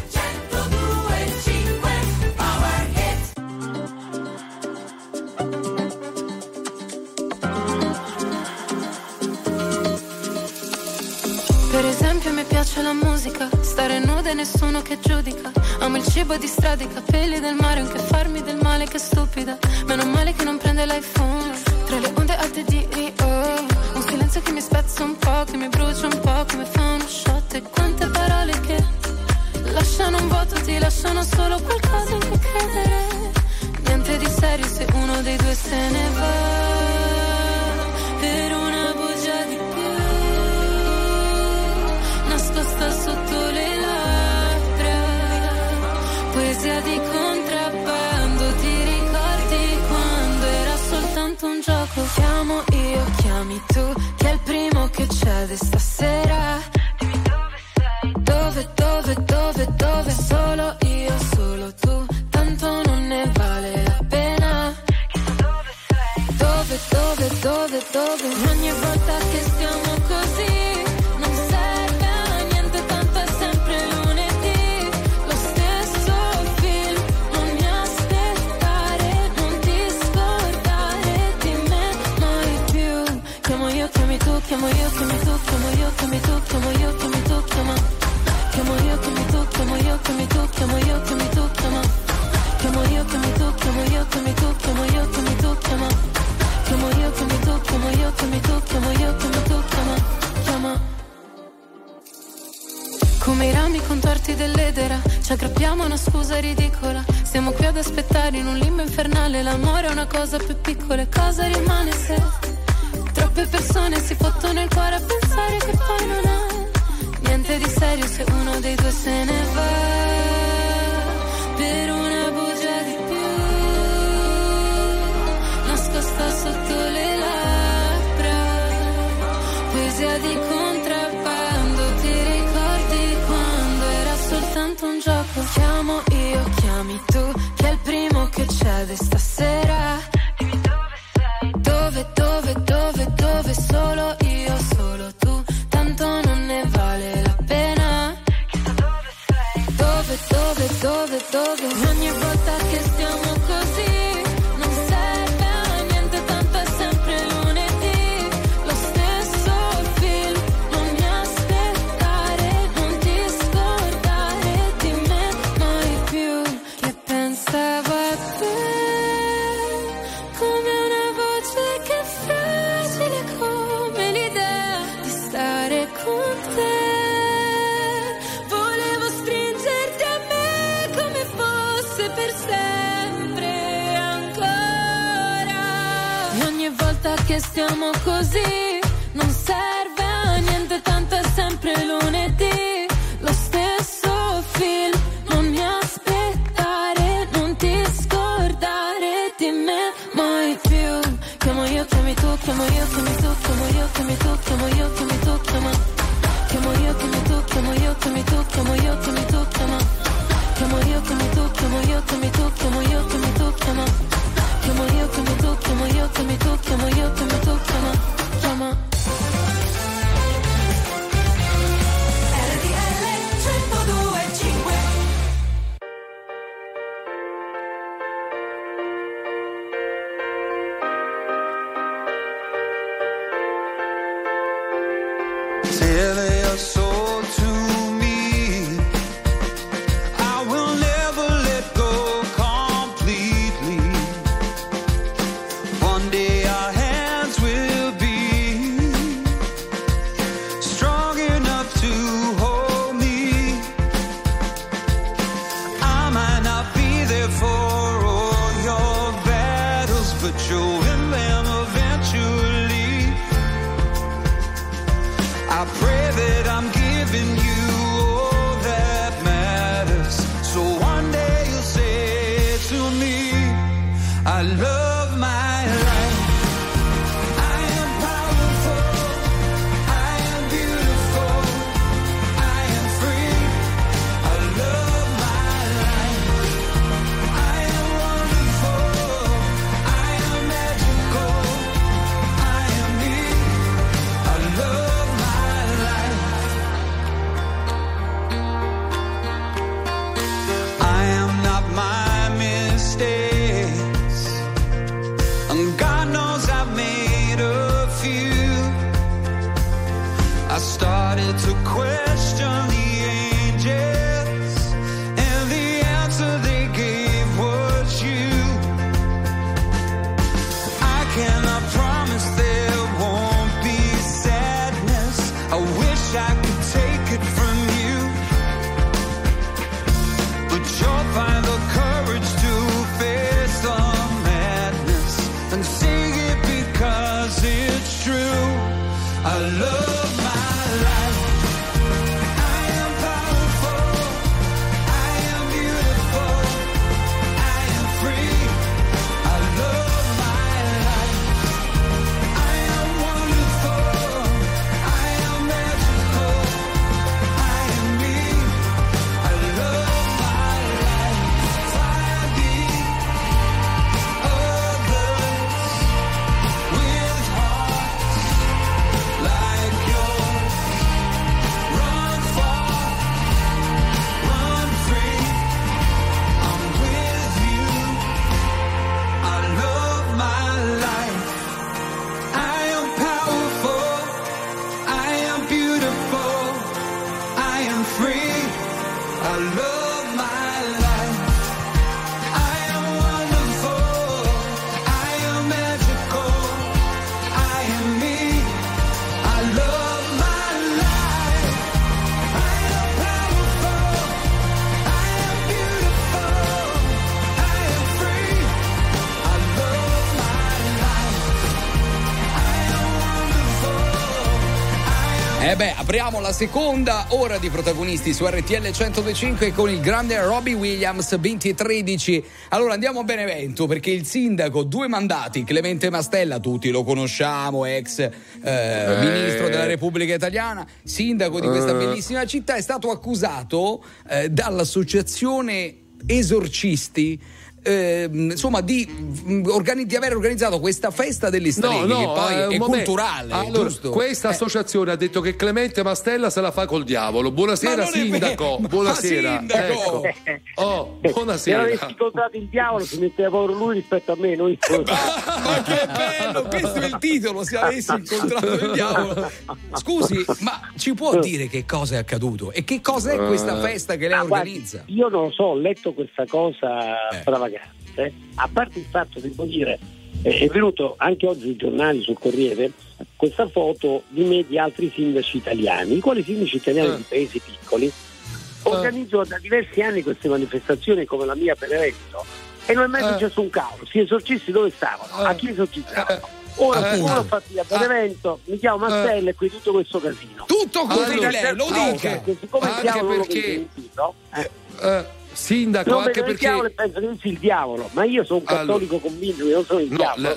Per esempio mi piace la musica, stare nuda e nessuno che giudica. Amo il cibo di strada, i capelli del mare, anche farmi del male, che stupida. Meno male che non prende l'iPhone, tra le onde alte di Rio. Un silenzio che mi spezza un po', che mi brucia un po', che mi fa uno shot. E quante parole che lasciano un vuoto, ti lasciano solo qualcosa in cui credere. Niente di serio se uno dei due se ne va. Per una bugia di nascosta sotto le labbra, poesia di contrabbando, ti ricordi quando era soltanto un gioco? Chiamo io, chiami tu, che è il primo che c'è stasera. Dimmi dove sei, dove, solo io, solo tu, tanto non ne vale la pena. Dove, ogni volta che stiamo così chiamo io, chiami tu, chiamo io, chiami tu, chiamo io, chiami tu, chiama. Chiamo io, chiami tu, chiamo io, chiami tu, chiamo io, chiami tu, chiama. Chiamo io, chiami tu, chiamo io, chiami tu, chiamo io, chiami tu, chiama. Chiamo io, chiami tu, chiamo io, chiami tu, Come i rami contorti dell'edera, ci aggrappiamo a una scusa ridicola. Siamo qui ad aspettare in un limbo infernale. L'amore è una cosa più piccola. E cosa rimane se troppe persone si fottono il cuore a pensare che poi non ha niente di serio se uno dei due se ne va per una bugia di più nascosta sotto le labbra. Poesia di contrabbando, ti ricordi quando era soltanto un gioco? Chiamo io, chiami tu, chi è il primo che cede stasera? Dimmi dove sei. Dove, solo io, solo tu, tanto non ne vale la pena. Chissà dove sei. Dove, ogni volta che stiamo così non serve a niente, tanto è sempre lunedì. Lo stesso film, non mi aspettare, non ti scordare di me mai più. Che pensavo a te come una voce che è fragile come l'idea di stare con te. Volevo stringerti a me come fosse per sempre ancora. E ogni volta che stiamo così non serve a niente, tanto è sempre lunedì. Lo stesso film, non mi aspettare, non ti scordare di me mai più. Chiamo io, chiami tu, chiamo io, chiami tu, chiamo io, chiami tu, chiamo io, chiami tu, chiama. Chiamo io, chiami tu, chiamo io, chiami tu, chiamo io, chiami tu, chiama. Chiamo io, chiami tu, chiamo io, chiami tu, chiamo io, chiami tu, chiama. Chiamo io, chiami tu, chiamo io, chiami tu, chiamo io, chiami tu, chiama. Chiama. RTL 102.5. Sell your soul to me. I will never let go completely. One day our hands will be strong enough to hold me. I might not be there for all your battles, but you'll win them eventually. I pray that I'm giving you all that matters. So one day you'll say to me, I love my life. I am powerful. I am beautiful. I am free. I love my life. I am wonderful. I am magical. I am me. I love my life. I am not my mistakes, and God knows I've made a few. I started to question the angels, and the answer they gave was you. I cannot promise there won't be sadness. I wish I could take it from you, but you'll find the courage to face the madness and sing it because it's true. I love my life. I am powerful. I am beautiful. I am free. I love my life. I am wonderful. I am magical. I Apriamo la seconda ora di Protagonisti su RTL 102.5 con il grande Robbie Williams, 2013. Allora andiamo a Benevento perché il sindaco, 2 mandati, Clemente Mastella, tutti lo conosciamo, ex ministro della Repubblica Italiana, sindaco di questa bellissima città, è stato accusato dall'associazione Esorcisti insomma di aver organizzato questa festa delle streghe che poi è culturale. Allora, giusto? Questa associazione ha detto che Clemente Mastella se la fa col diavolo. Buonasera sindaco. Buonasera. Sindaco. Ecco. Buonasera. Se avessi incontrato il diavolo si metteva paura lui rispetto a me. Ma che bello, questo è il titolo, se avessi incontrato il diavolo. Scusi, ma ci può dire che cosa è accaduto e che cosa è questa festa che lei organizza? Guardi, io non lo so, ho letto questa cosa stravagante. A parte il fatto, devo dire, è venuto anche oggi sui giornali, sul Corriere, questa foto di me e di altri sindaci italiani, i quali sindaci italiani di paesi piccoli organizzano da diversi anni queste manifestazioni come la mia Benevento e non è mai successo un cavolo. Gli esorcisti dove stavano? A chi esorcizzavano? Ora l'ho fatto io a Benevento, mi chiamo Mastella e qui tutto questo casino. Tutto così, lei lo dica. Perché siccome il diavolo non lo sentito, sindaco, non anche perché il diavolo e penso che non sia il diavolo, ma io sono un cattolico convinto che non sono il diavolo.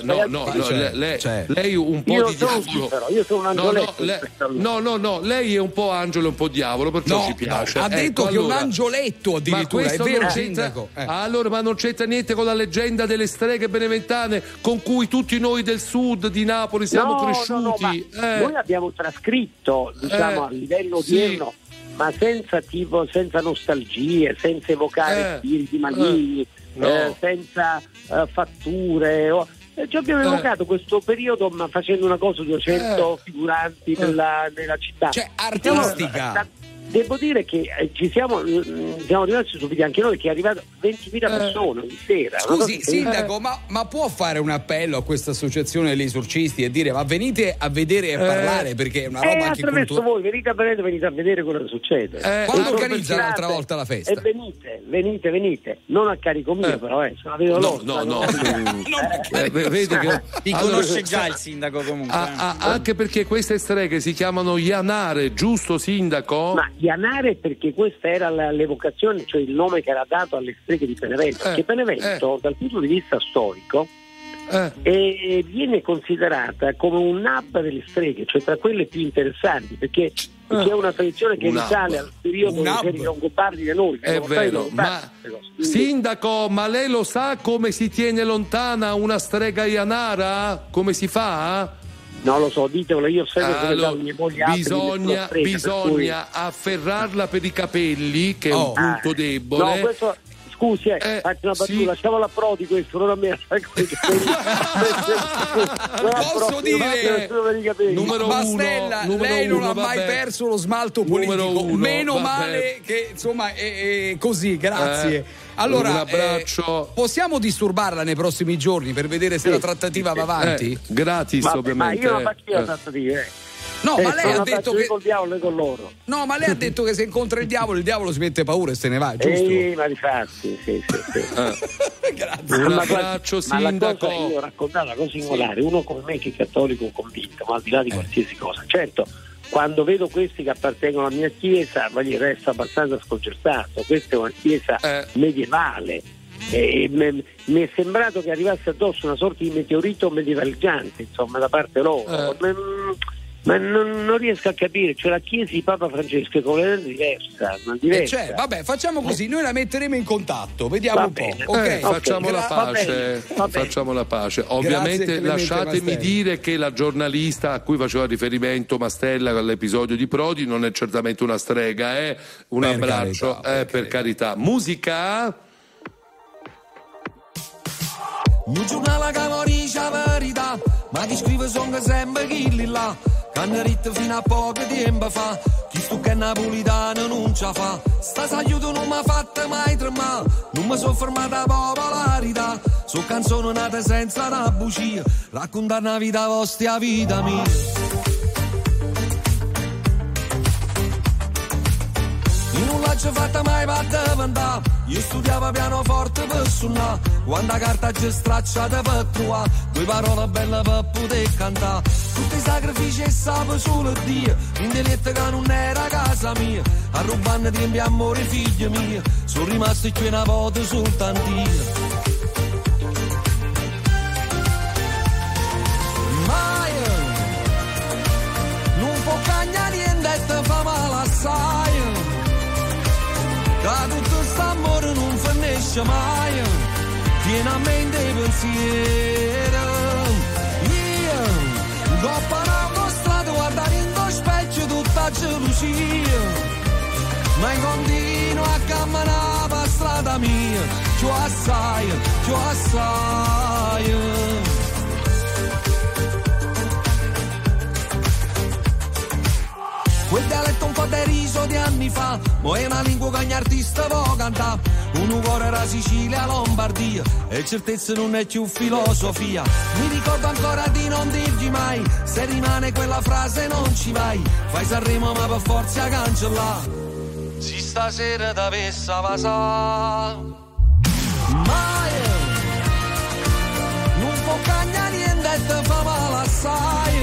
Lei un po' io di sono diavolo. Io sono un angioletto. No, lei è un po' angelo e un po' diavolo, perciò ci piace. Ha detto che è un angioletto addirittura, è vero, sindaco. Allora, ma non c'entra niente con la leggenda delle streghe beneventane con cui tutti noi del sud di Napoli siamo cresciuti? Noi abbiamo trascritto, diciamo, a livello odierno, ma senza nostalgie, senza evocare spiriti maligni, senza fatture. Ci abbiamo evocato questo periodo, ma facendo una cosa 200 figuranti nella città. Cioè, artistica. Devo dire che siamo rimasti stupiti anche noi, che è arrivato 20.000 persone ogni sera. Scusi, sindaco, ma può fare un appello a questa associazione degli esorcisti e dire ma venite a vedere e parlare, perché è una roba anche attraverso voi, venite a vedere quello che succede. Quando organizza l'altra volta la festa? E venite, non a carico mio, però se la vedo loro. Vede che ti conosce già il sindaco comunque. Anche perché queste streghe si chiamano Ianare, giusto sindaco? Ma Ianare perché questa era l'evocazione, cioè il nome che era dato alle streghe di Benevento, che Benevento dal punto di vista storico viene considerata come un hub delle streghe, cioè tra quelle più interessanti, perché c'è una tradizione che risale al periodo dei Longobardi da noi. È vero, ma sindaco, ma lei lo sa come si tiene lontana una strega Ianara? Come si fa? Non lo so, ditelo, io sempre bisogna afferrarla per i capelli, che è un punto debole. No, questo, scusi, faccio una battuta, lasciamola a Prodi questo, non a me. Posso dire, numero Mastella, uno, lei non ha mai vabbè. perso lo smalto politico, meno male che insomma è così, grazie. Allora, un abbraccio. Possiamo disturbarla nei prossimi giorni per vedere se la trattativa va avanti? Gratis, ovviamente. Ma io non faccio la trattativa, No, ma lei ha detto che col diavolo e con loro. No, ma lei ha detto che se incontra il diavolo si mette paura e se ne va, giusto? Ma difatti, sì. Grazie. Un abbraccio, sindaco. Io ho raccontato una cosa singolare, uno come me che è cattolico convinto, ma al di là di qualsiasi cosa. Certo, quando vedo questi che appartengono alla mia chiesa, gli resto abbastanza sconcertato. Questa è una chiesa medievale. Mi è sembrato che arrivasse addosso una sorta di meteorito medievaleggiante, insomma, da parte loro. Ma non riesco a capire, cioè la chiesa di Papa Francesco è completamente diversa. Vabbè, facciamo così, noi la metteremo in contatto, vediamo un po'. Facciamo la pace. Facciamo la pace. Ovviamente lasciatemi dire che la giornalista a cui faceva riferimento Mastella all'episodio di Prodi non è certamente una strega, un abbraccio, per carità. Musica? Un giornale che morisce la verità, ma chi scrive sono sempre chi là, che hanno ritto fino a poco tempo fa, chi stu che è napolitano non ce fa, sta s'aiuto non mi ha fatto mai tremare, non mi sono fermata a popolarità, sono canzoni nate senza una bugia, raccontare una vita vostra, vita mia. In un ci fatta mai per vantà. Io studiavo pianoforte per suonare, quando la carta ci stracciata per trovare due parole belle per poter cantare. Tutti i sacrifici e sape solo Dio, in deletta che non era casa mia, a rubare tempi amore figli mia, sono rimasti qui una volta soltanto io. Mai non può cagnare niente e te fa male assai, che tutto st'amore non finisce mai, tieni a mente i pensieri. Io dopo un'autostrada guardare in lo specchio tutta gelosia, ma continuo a camminare per strada mia, più assai. Quel dialetto un po' deriso di anni fa, mo è una lingua che ogni artista può cantare. Un cuore era Sicilia, Lombardia, e certezza non è più filosofia. Mi ricordo ancora di non dirgli mai, se rimane quella frase non ci vai. Fai Sanremo ma per forza cancellare, si stasera t'avesse passare. Mai non può cagnare niente e te fa male assai,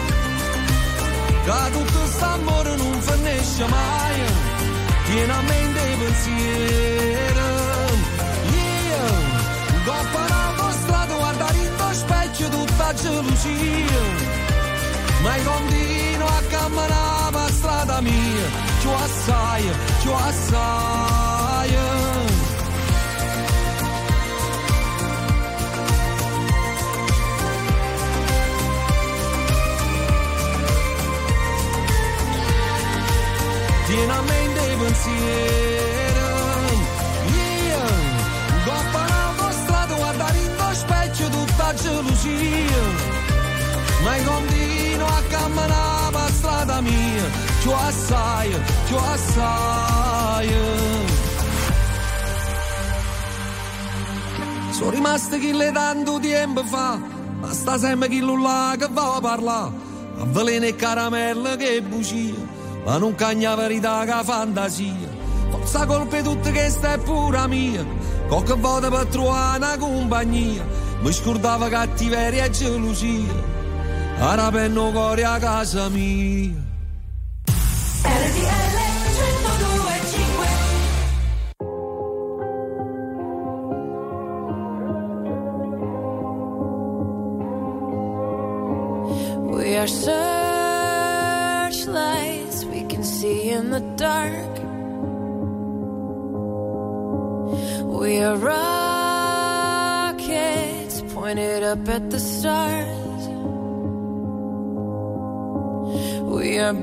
che tutto st'amore non finisce mai, tieni a mente i pensieri. Io dopo un'autostrada guardare in lo specchio tutta gelosia, ma continuo a camminare per strada mia, più assai. Tieni a mente i pensieri. Io dopo un'autostrada guardare in lo specchio tutta gelosia, ma continuo a camminare per strada mia, più assai. Sono rimaste chi le tanto tempo fa, ma sta sempre chi là che va a parlare, a veleno e caramelle che bugia, ma non cagna verità che fantasia. Forza colpe tutte che sta è pura mia, qualche volta per trovare una compagnia, mi scordava cattiveria e gelosia, ora penno cuore a casa mia. We are searchlights we can see in the dark. We are rockets pointed up at the stars. We are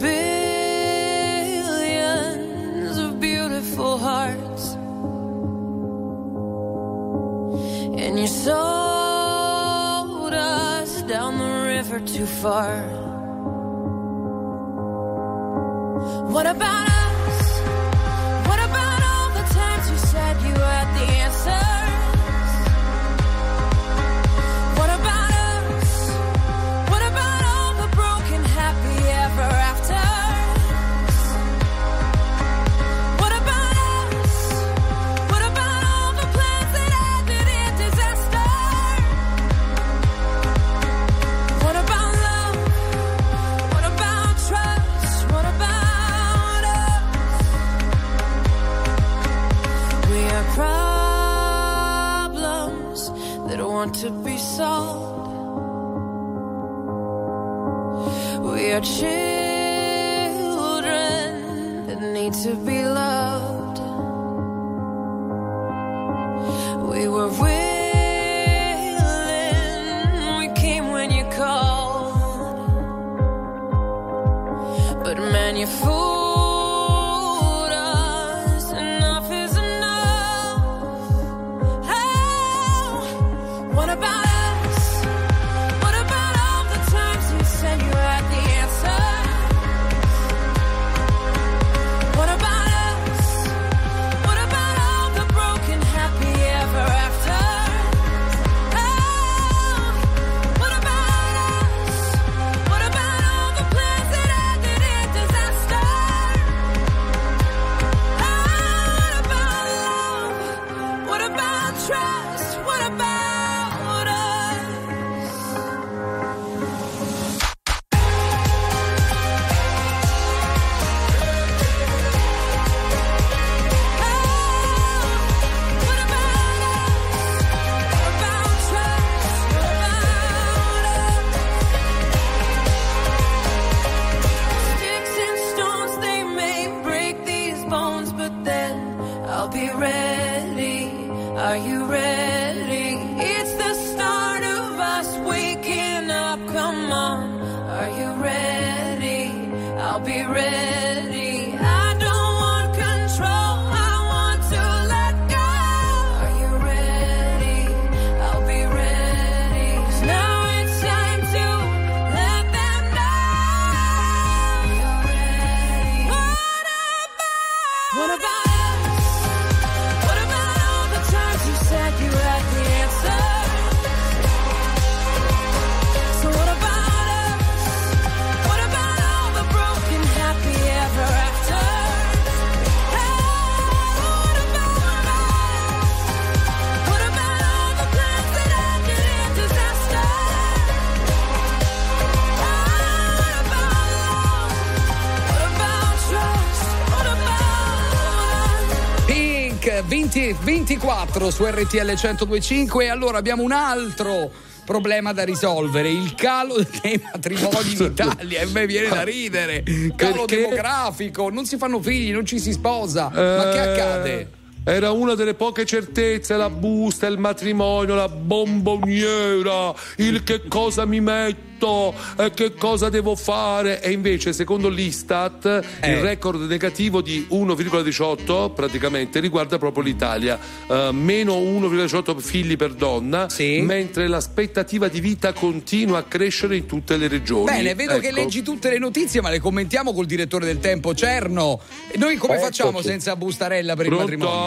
billions of beautiful hearts, and you sold us down the river too far. What about us? What about all the times you said you had the answers? What about us? What about all the broken happy ever afters? What about us? What about all the plans that ended in disaster? What about love? What about trust? What about problems that want to be solved. We are children that need to be loved. We were willing, we came when you called, but man, you fooled. What about us? 20:24 su RTL 102.5. E allora abbiamo un altro problema da risolvere: il calo dei matrimoni in Italia. E a me viene da ridere. Calo demografico, non si fanno figli, non ci si sposa. Ma che accade? Era una delle poche certezze, la busta, il matrimonio, la bomboniera, il che cosa mi metto e che cosa devo fare. E invece, secondo l'Istat, il record negativo di 1,18 praticamente riguarda proprio l'Italia, meno 1,18 figli per donna, mentre l'aspettativa di vita continua a crescere in tutte le regioni. Bene, vedo che leggi tutte le notizie, ma le commentiamo col direttore del Tempo, Cerno. E noi come facciamo senza bustarella per il matrimonio?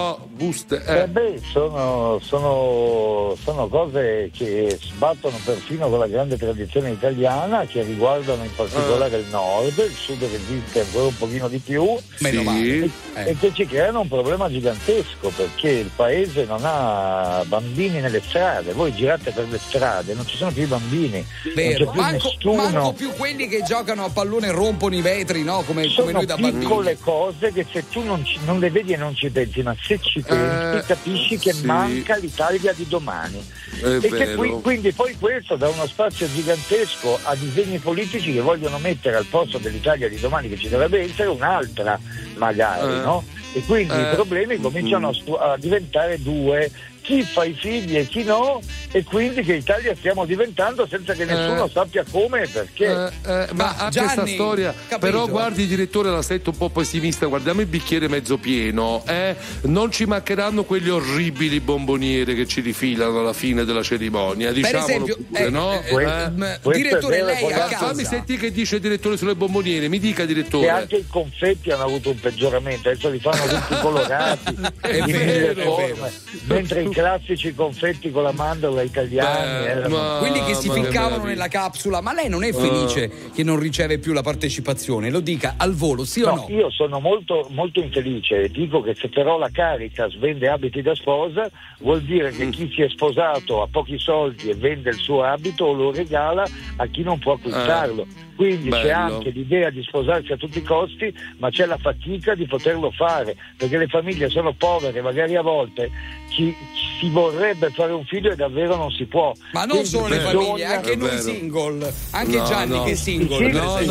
Sono cose che sbattono perfino con la grande tradizione italiana, che riguardano in particolare il nord, il sud resiste ancora un pochino di più, e che ci creano un problema gigantesco, perché il paese non ha bambini nelle strade. Voi girate per le strade, non ci sono più i bambini, Vero. non c'è più nessuno. Manco più quelli che giocano a pallone e rompono i vetri, no? Come noi da bambini. Sono piccole cose che se tu non le vedi e non ci pensi, ma se ci pensi capisci che manca l'Italia di domani. E che quindi poi questo dà uno spazio gigantesco a disegni politici che vogliono mettere al posto dell'Italia di domani, che ci dovrebbe essere un'altra magari, no? E quindi i problemi cominciano a diventare due: chi fa i figli e chi no, e quindi che Italia stiamo diventando senza che nessuno sappia come e perché. Ma anche questa storia, però guardi direttore, la sento un po' pessimista, guardiamo il bicchiere mezzo pieno, non ci mancheranno quegli orribili bomboniere che ci rifilano alla fine della cerimonia, diciamolo per esempio, pure, no? Direttore, lei a casa fammi sentire che dice il direttore sulle bomboniere, mi dica direttore. E anche i confetti hanno avuto un peggioramento, adesso li fanno tutti colorati di mille forme, mentre i classici confetti con la mandorla italiani erano quelli che si ficcavano nella capsula. Ma lei non è felice che non riceve più la partecipazione? Lo dica al volo, sì o no? Io sono molto, molto infelice e dico che se però la Caritas vende abiti da sposa, vuol dire che chi si è sposato ha pochi soldi e vende il suo abito o lo regala a chi non può acquistarlo. Quindi c'è anche l'idea di sposarsi a tutti i costi, ma c'è la fatica di poterlo fare, perché le famiglie sono povere, magari a volte si vorrebbe fare un figlio e davvero non si può. Ma non solo le famiglie, anche noi single, anche Gianni che è single.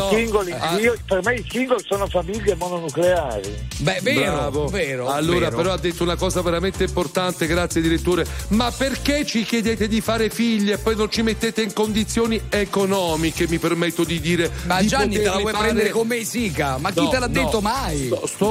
Per me i single sono famiglie mononucleari. Beh, vero. Allora però ha detto una cosa veramente importante, grazie direttore. Ma perché ci chiedete di fare figli e poi non ci mettete in condizioni economiche, mi permetto di dire? Ma di Gianni, te la vuoi prendere come Isica? Ma chi te l'ha detto mai?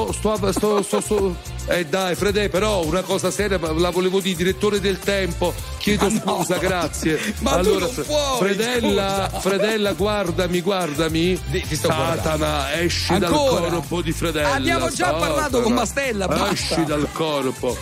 Dai Fredè, però una cosa seria la volevo dire, direttore del Tempo, chiedo scusa, grazie. Ma allora, tu non puoi, Fredella, guardami. Satana, esci ancora dal corpo di Fredella. Abbiamo già parlato con Mastella, basta. Esci dal corpo.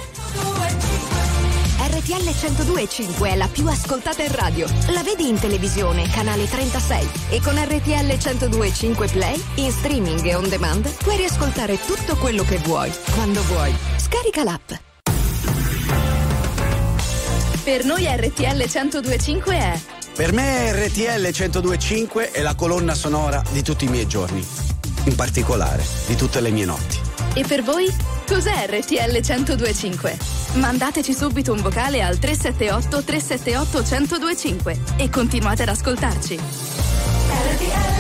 RTL 102.5 è la più ascoltata in radio. La vedi in televisione, canale 36. E con RTL 102.5 Play, in streaming e on demand, puoi riascoltare tutto quello che vuoi, quando vuoi. Scarica l'app. Per noi RTL 102.5 è... Per me RTL 102.5 è la colonna sonora di tutti i miei giorni, in particolare di tutte le mie notti. E per voi? Cos'è RTL 102.5? Mandateci subito un vocale al 378 378 1025 e continuate ad ascoltarci. RTL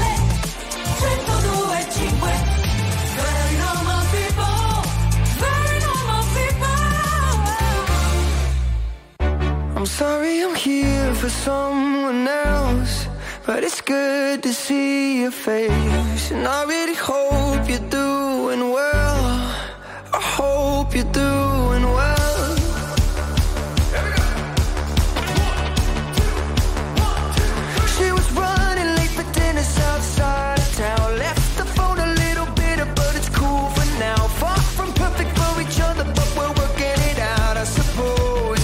102.5. Very normal people, very normal people. I'm sorry I'm here for someone else, but it's good to see your face. And I really hope you're doing well. I hope you're doing well. She was running late for dinner outside of town. Left the phone a little bitter, but it's cool for now. Far from perfect for each other, but we're working it out, I suppose.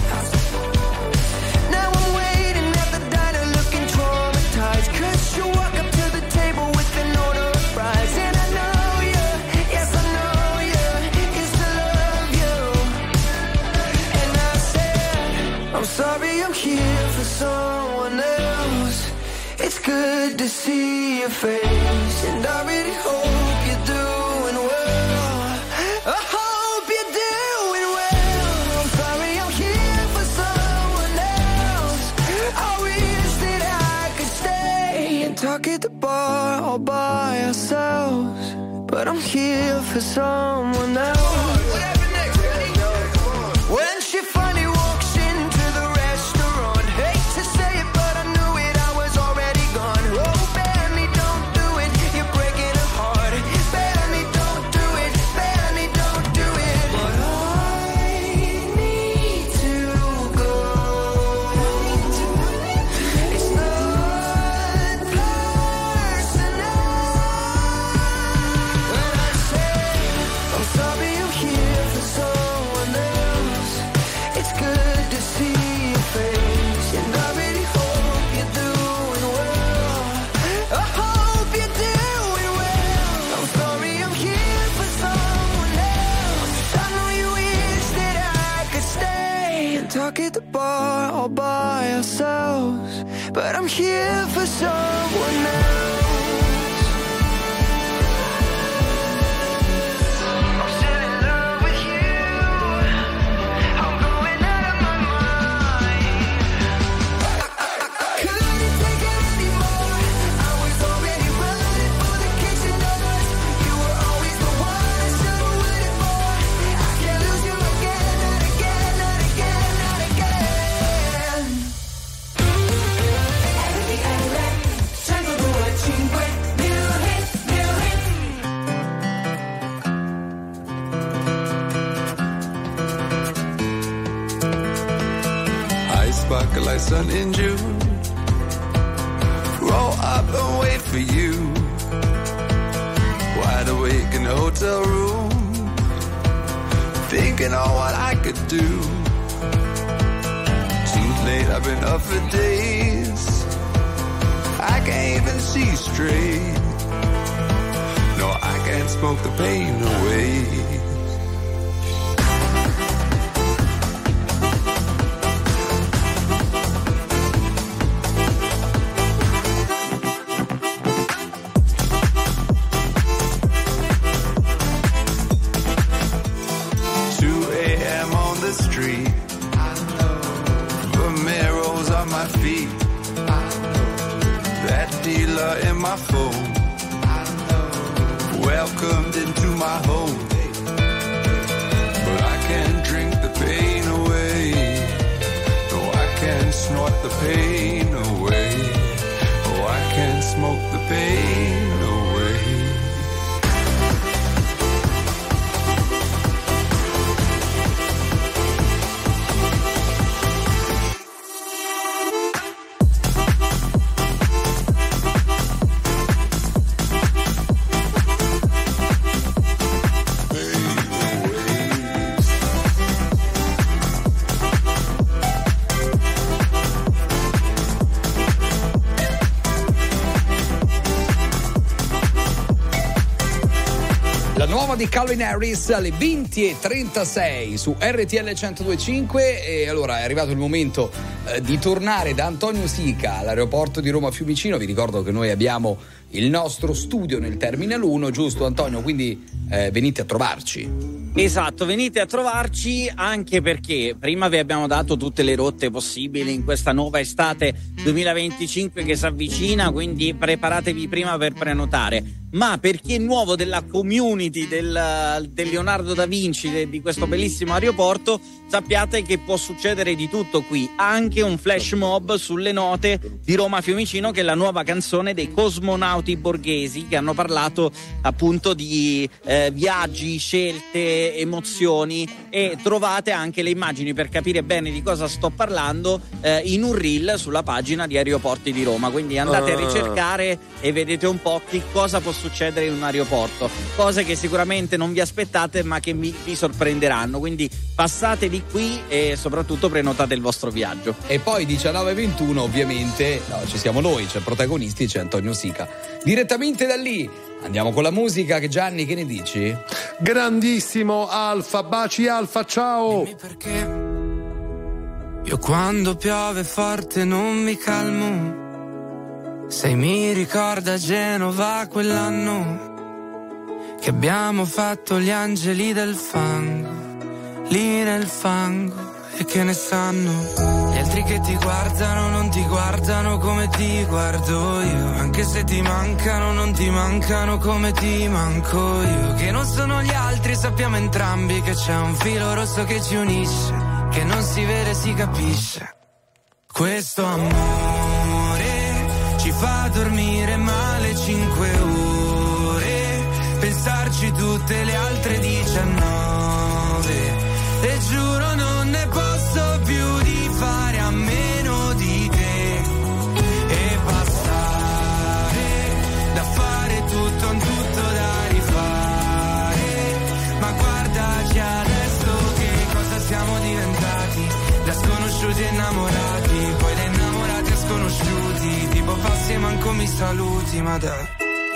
Now I'm waiting at the diner looking traumatized, 'cause you walk up to the table with an order of fries. And I know you, yes I know you, is to love you. And I said, I'm sorry I'm here for someone else. It's good to see your face, and I really hope you're doing well. I hope you're doing well. I'm here for someone else. When she finally walks into the restaurant, hate to say it, but I knew it, I was already gone. Oh, Benny, don't do it, you're breaking her heart. Benny, don't do it, Benny, don't do it. But I need to go. It's not personal. When I say I'm sorry, I'm here for someone else. It's good to see your face, and I really hope you're doing well. I hope you're doing well. I'm sorry, I'm here for someone else. I know you wish that I could stay and talk at the bar all by ourselves, but I'm here for someone else. I'm still in love with you. I'm going out of my mind. Couldn't take it anymore. I was already running for the kitchen doors. You were always the one I should have waited for. I can't lose you again, not again, not again, not again. I sparkle like sun in June. Roll up and wait for you. Wide awake in the hotel room, thinking on what I could do. Too late, I've been up for days. I can't even see straight. No, I can't smoke the pain away. Street, Vomeros on my feet, that dealer in my phone, welcomed into my home, but I can't drink the pain away. No, I can't snort the pain away. Oh, I can't smoke the pain away. Di Calvin Harris alle 20:36 su RTL 102.5. E allora è arrivato il momento di tornare da Antonio Sica all'aeroporto di Roma Fiumicino. Vi ricordo che noi abbiamo il nostro studio nel Terminal 1, giusto Antonio? Quindi venite a trovarci. Esatto, venite a trovarci, anche perché prima vi abbiamo dato tutte le rotte possibili in questa nuova estate 2025 che si avvicina, quindi preparatevi prima per prenotare. Ma per chi è nuovo della community del Leonardo da Vinci, di questo bellissimo aeroporto, sappiate che può succedere di tutto qui, anche un flash mob sulle note di Roma Fiumicino, che è la nuova canzone dei Cosmonauti Borghesi, che hanno parlato appunto di viaggi, scelte, emozioni, e trovate anche le immagini per capire bene di cosa sto parlando in un reel sulla pagina di Aeroporti di Roma, quindi andate a ricercare e vedete un po' che cosa può succedere in un aeroporto, cose che sicuramente non vi aspettate ma che vi sorprenderanno, quindi passatevi qui e soprattutto prenotate il vostro viaggio. E poi 19:21 ovviamente ci siamo noi, c'è protagonisti, c'è Antonio Sica direttamente da lì. Andiamo con la musica, che Gianni, che ne dici? Grandissimo Alfa, baci Alfa, ciao. Dimmi perché io quando piove forte non mi calmo. Se mi ricorda Genova quell'anno che abbiamo fatto gli angeli del fango, lì nel fango, e che ne sanno gli altri che ti guardano non ti guardano come ti guardo io. Anche se ti mancano non ti mancano come ti manco io. Che non sono gli altri, sappiamo entrambi che c'è un filo rosso che ci unisce, che non si vede, si capisce. Questo amore ci fa dormire male 5 ore, pensarci tutte le altre 19. E giuro non ne posso più di fare a meno di te e passare da fare tutto un tutto da rifare. Ma guardaci adesso che cosa siamo diventati, da sconosciuti e innamorati, poi da innamorati e sconosciuti, tipo passi e manco mi saluti, ma dai.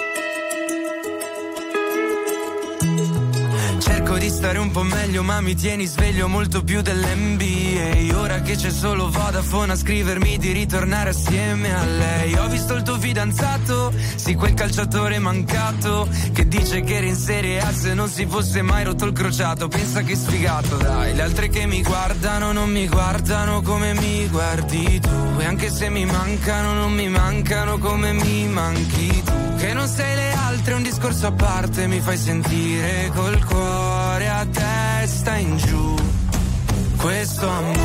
Cerco di stare un po' meglio ma mi tieni sveglio molto più dell'NBA. Ora che c'è solo Vodafone a scrivermi di ritornare assieme a lei. Ho visto il tuo fidanzato, sì quel calciatore mancato, che dice che era in Serie A se non si fosse mai rotto il crociato. Pensa che sfigato, dai. Le altre che mi guardano non mi guardano come mi guardi tu. E anche se mi mancano non mi mancano come mi manchi tu. Che non sei le altre, un discorso a parte, mi fai sentire col cuore a testa in giù. Questo amore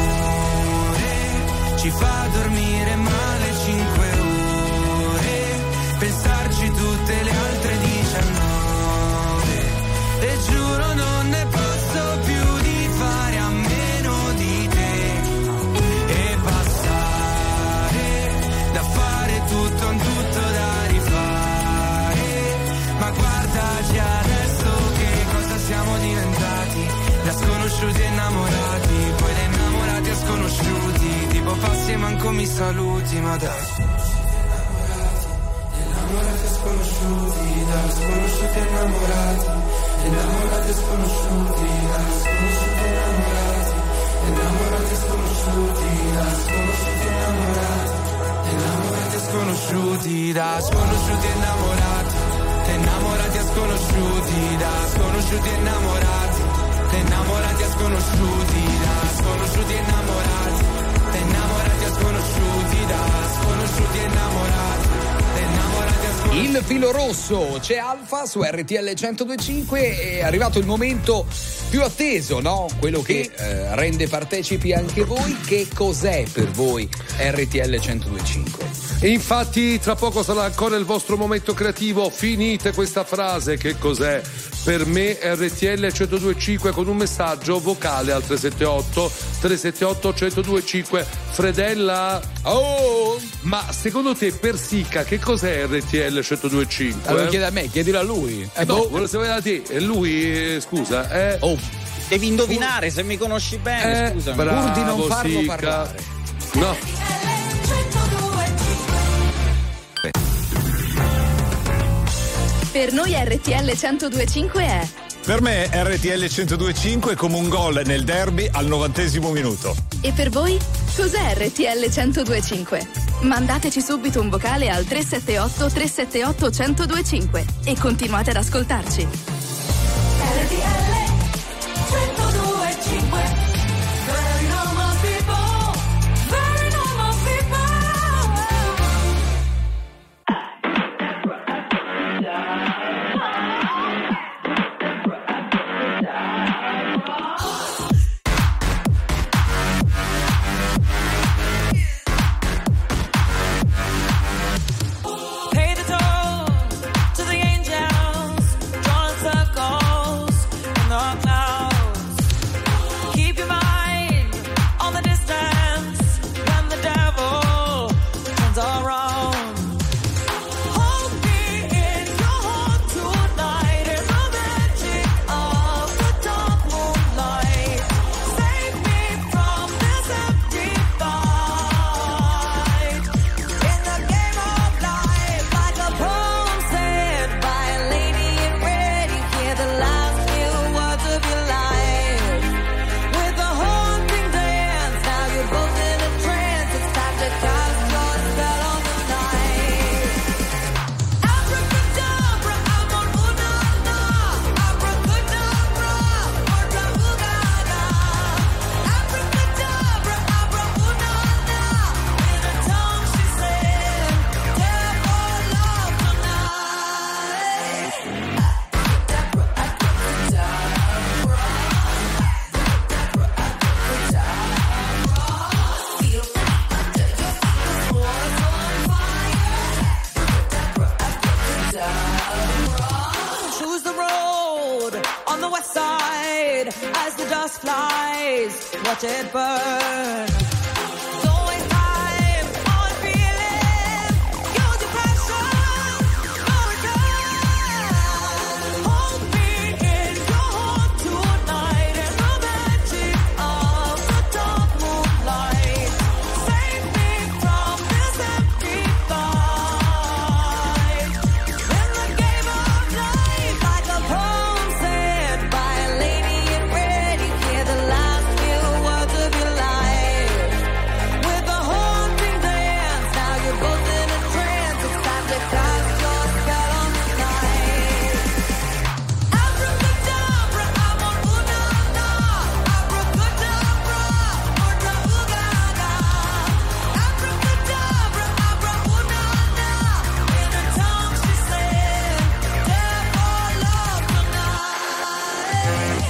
ci fa dormire male 5 ore, pensarci tutte le altre 19. E giuro non ne posso più di fare a meno di te e passare da fare tutto un tutto da rifare. Ma guardaci adesso che cosa siamo diventati, da sconosciuti e innamorati, poi da innamorati e sconosciuti, tipo passi e manco mi saluti, ma dai. Innamorati e sconosciuti, da sconosciuti e innamorati, innamorati e sconosciuti, da sconosciuti e innamorati, innamorati e sconosciuti, da sconosciuti e innamorati, innamorati e sconosciuti, da sconosciuti e innamorati, innamorati e sconosciuti, da sconosciuti e innamorati, innamorati e sconosciuti, da sconosciuti e innamorati, innamorati e sconosciuti, da sconosciuti e innamorati, innamorati e sconosciuti. Il filo rosso, c'è Alfa su RTL 102.5, è arrivato il momento più atteso, no? Quello che rende partecipi anche voi. Che cos'è per voi RTL 102.5? E infatti tra poco sarà ancora il vostro momento creativo. Finite questa frase, che cos'è per me RTL 102.5, con un messaggio vocale al 378 1025. Fredella, oh, ma secondo te per Sica che cos'è RTL 102.5? Allora chiedi a me, chiedilo a lui. Volevo sapere da te. E lui, scusa, devi indovinare, se mi conosci bene, scusami. Bravo, pur di non farlo Sica. parlare. No. Per noi RTL 102.5 è... Per me RTL 102.5 è come un gol nel derby al 90° minuto. E per voi? Cos'è RTL 102.5? Mandateci subito un vocale al 378 378 1025 e continuate ad ascoltarci. RTL 102.5. Very normal people, very normal people. Pay the toll to the angels, drawing on the west side as the dust flies. Watch it burn. Don't waste time on feeling your depression. No return. Hold me in your heart tonight in the magic of the dark moonlight. Save me from this empty fight. In the game of life, like a poem said by a lady in red, you hear the last few words of your life. With a haunting glance, now you're both in a trance. It's time to cast your spell on the night. Abracadabra, I'm on una-na. Abracadabra, orta-ooga-ga. Abracadabra, abra-una-na. In her tongue she said, "Death or love tonight."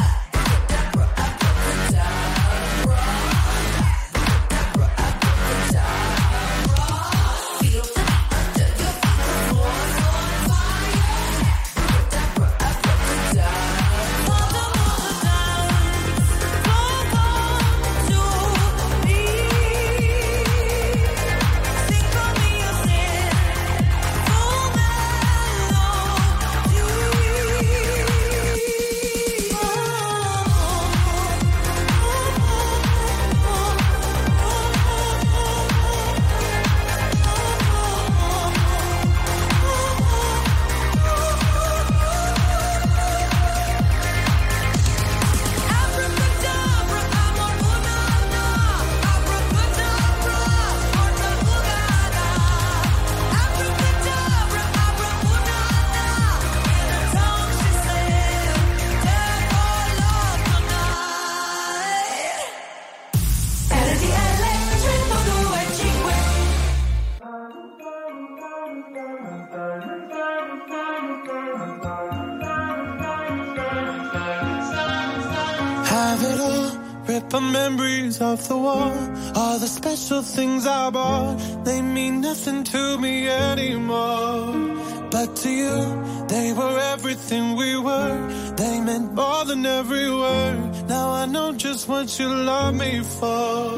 Have it all, rip the memories of the war. All the special things I bought, they mean nothing to me anymore. But to you, they were everything we were. They meant more than every word. Now I know just what you love me for.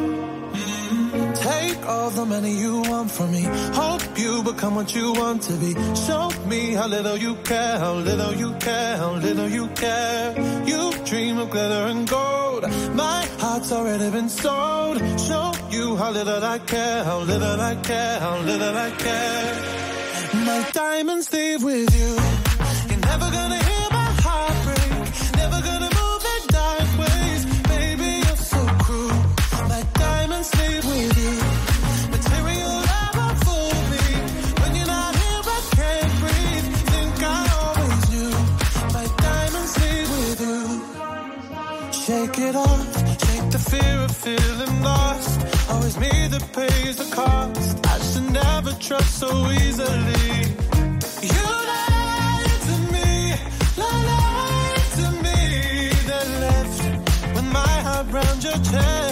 Take all the money you want from me. Hope you become what you want to be. Show me how little you care, how little you care, how little you care. You dream of glitter and gold. My heart's already been sold. Show you how little I care, how little I care, how little I care. My diamonds leave with you. You're never gonna hear my heart break. Never gonna move in dark ways. Baby, you're so cruel. My diamonds leave with you. Material never fooled me. When you're not here, I can't breathe. Think I always knew. My diamonds leave with you. Shake it off. Shake the fear of feeling lost. Always me that pays the cost. I should never trust so easily. You lied to me, lied to me. Then left with my heart round your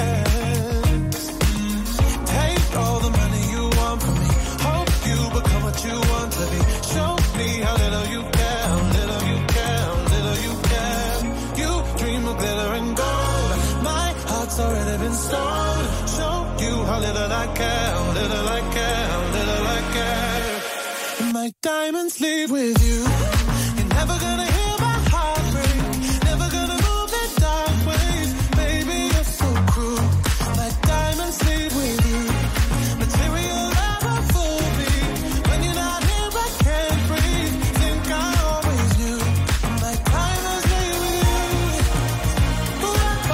chest. Take all the money you want from me. Hope you become what you want to be. Show me how little you care, how little you care, how little you care. You dream of glitter and gold. My heart's already been sold. Show you how little I care, how little I care, how little I care. My diamonds leave with you. You're never gonna hear my heart break. Never gonna move in dark ways. Baby, you're so cruel. My diamonds leave with you. Material never fooled me. When you're not here, I can't breathe. Think I always knew. My diamonds leave with you. Ooh, oh,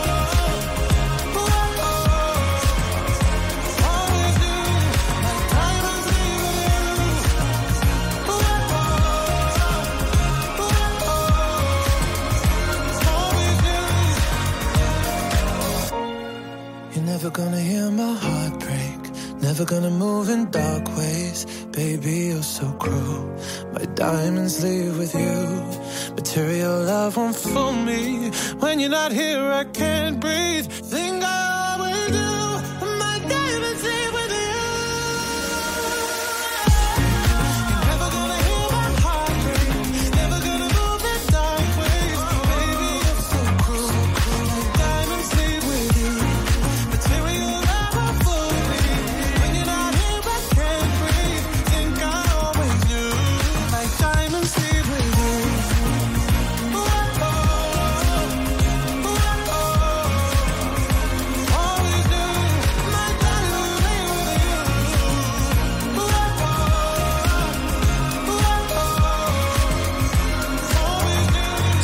ooh, oh, always knew. My diamonds leave with you. Ooh, oh, always knew. You're never gonna hear my heart break. Never gonna move in dark ways. Baby, you're so cruel. My diamonds leave with you. Material love won't fool me. When you're not here, I can't breathe. Think I always do. My diamonds leave with you. You're never gonna hear my heart break. Never gonna move in dark ways.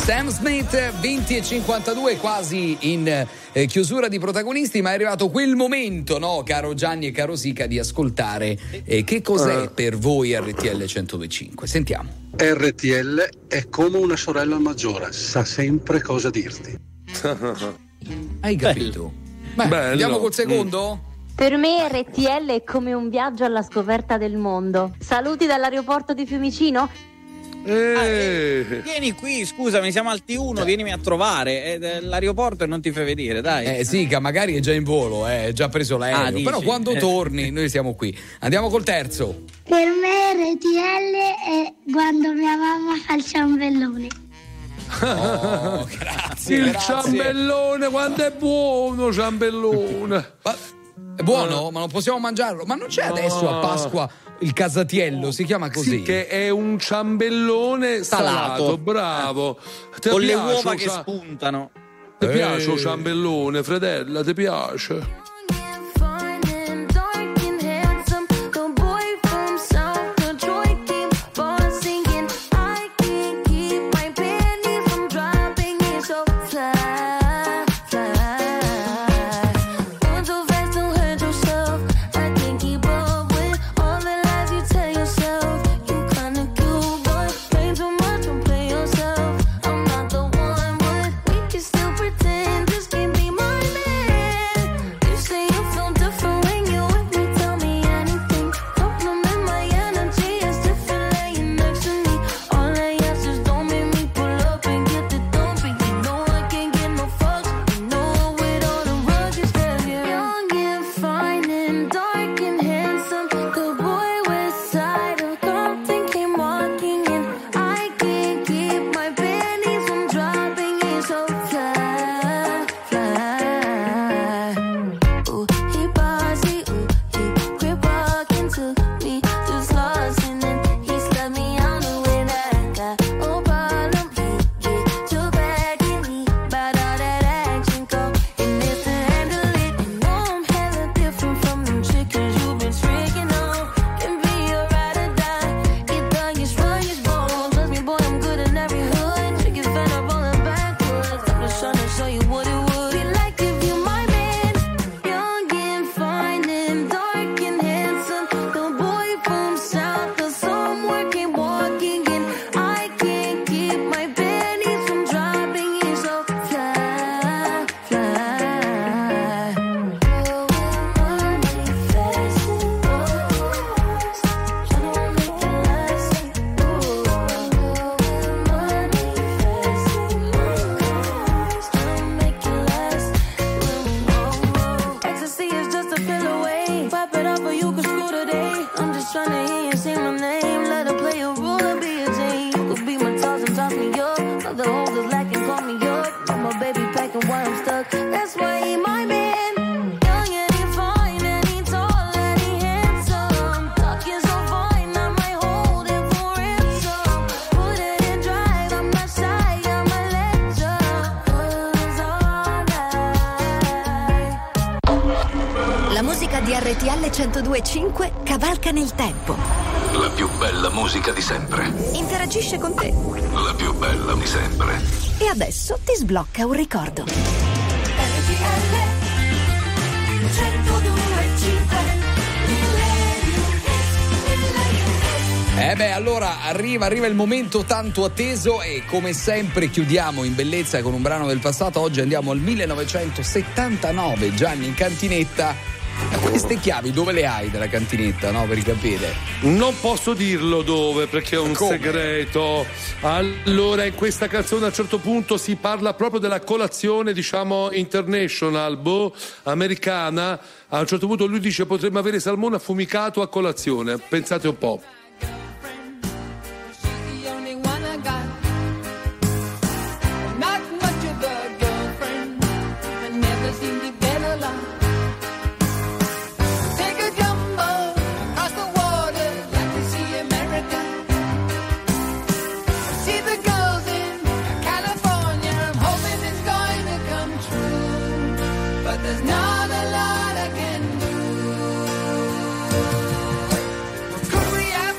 Sam Smith, 20:52, quasi in chiusura di protagonisti, ma è arrivato quel momento, no, caro Gianni e caro Sica, di ascoltare che cos'è per voi RTL 102.5. Sentiamo. RTL è come una sorella maggiore, sa sempre cosa dirti. Hai capito? Beh, andiamo col secondo? Per me RTL è come un viaggio alla scoperta del mondo. Saluti dall'aeroporto di Fiumicino. Vieni qui, scusami, siamo al T1, vienimi a trovare. L'aeroporto e non ti fai vedere, dai. Sica, magari è già in volo, è già preso l'aereo. Però quando torni, noi siamo qui. Andiamo col terzo. Per me RTL è quando mia mamma fa il ciambellone. Oh, grazie. Il ciambellone, quanto è buono ciambellone. È buono? Ma non possiamo mangiarlo? Ma non c'è adesso a Pasqua il casatiello, si chiama così? Sì, che è un ciambellone salato, bravo. Con le uova che spuntano. Ti piace un ciambellone, fredella, ti piace? RTL 102.5 cavalca nel tempo. La più bella musica di sempre. Interagisce con te. La più bella di sempre. E adesso ti sblocca un ricordo. RTL 102.5. Allora arriva il momento tanto atteso e come sempre chiudiamo in bellezza con un brano del passato. Oggi andiamo al 1979, Gianni in cantinetta. Queste chiavi dove le hai della cantinetta, no? Per capire. Non posso dirlo dove perché è un segreto. Allora, in questa canzone a un certo punto si parla proprio della colazione, diciamo, international, americana. A un certo punto lui dice potremmo avere salmone affumicato a colazione. Pensate un po'. Not a lot I can do. Could we have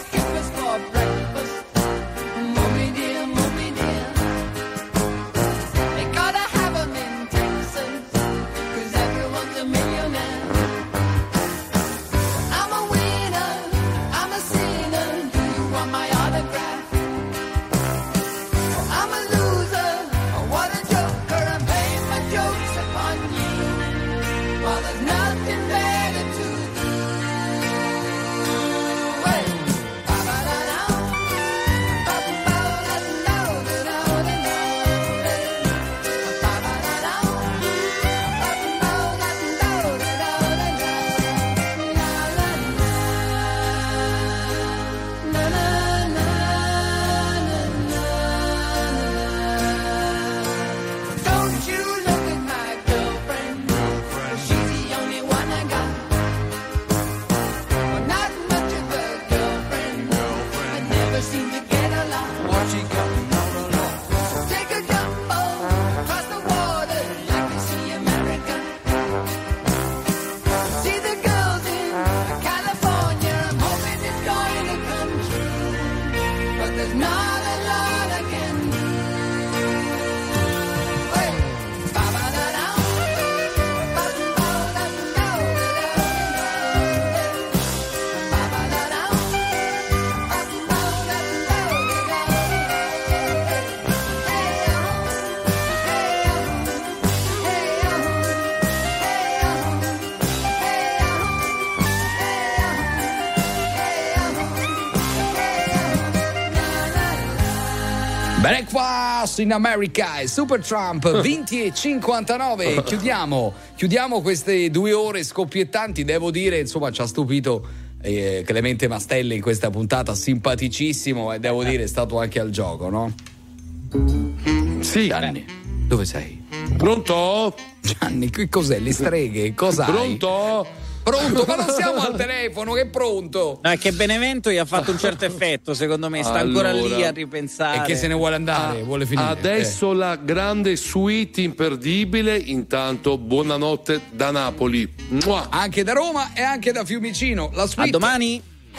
Breakfast in America e Supertramp 20:59. Chiudiamo queste 2 ore scoppiettanti. Devo dire, insomma, ci ha stupito Clemente Mastella in questa puntata, simpaticissimo, e devo dire è stato anche al gioco, no? Sì. Gianni, dove sei? Pronto? Gianni, che cos'è? Le streghe? Cosa hai? Pronto? Pronto, ma non siamo al telefono, che pronto? No, è che Benevento gli ha fatto un certo effetto, secondo me, sta ancora lì a ripensare. E che se ne vuole andare, vuole finire. Adesso la grande suite imperdibile, intanto buonanotte da Napoli. Mua. Anche da Roma e anche da Fiumicino. La suite. A domani.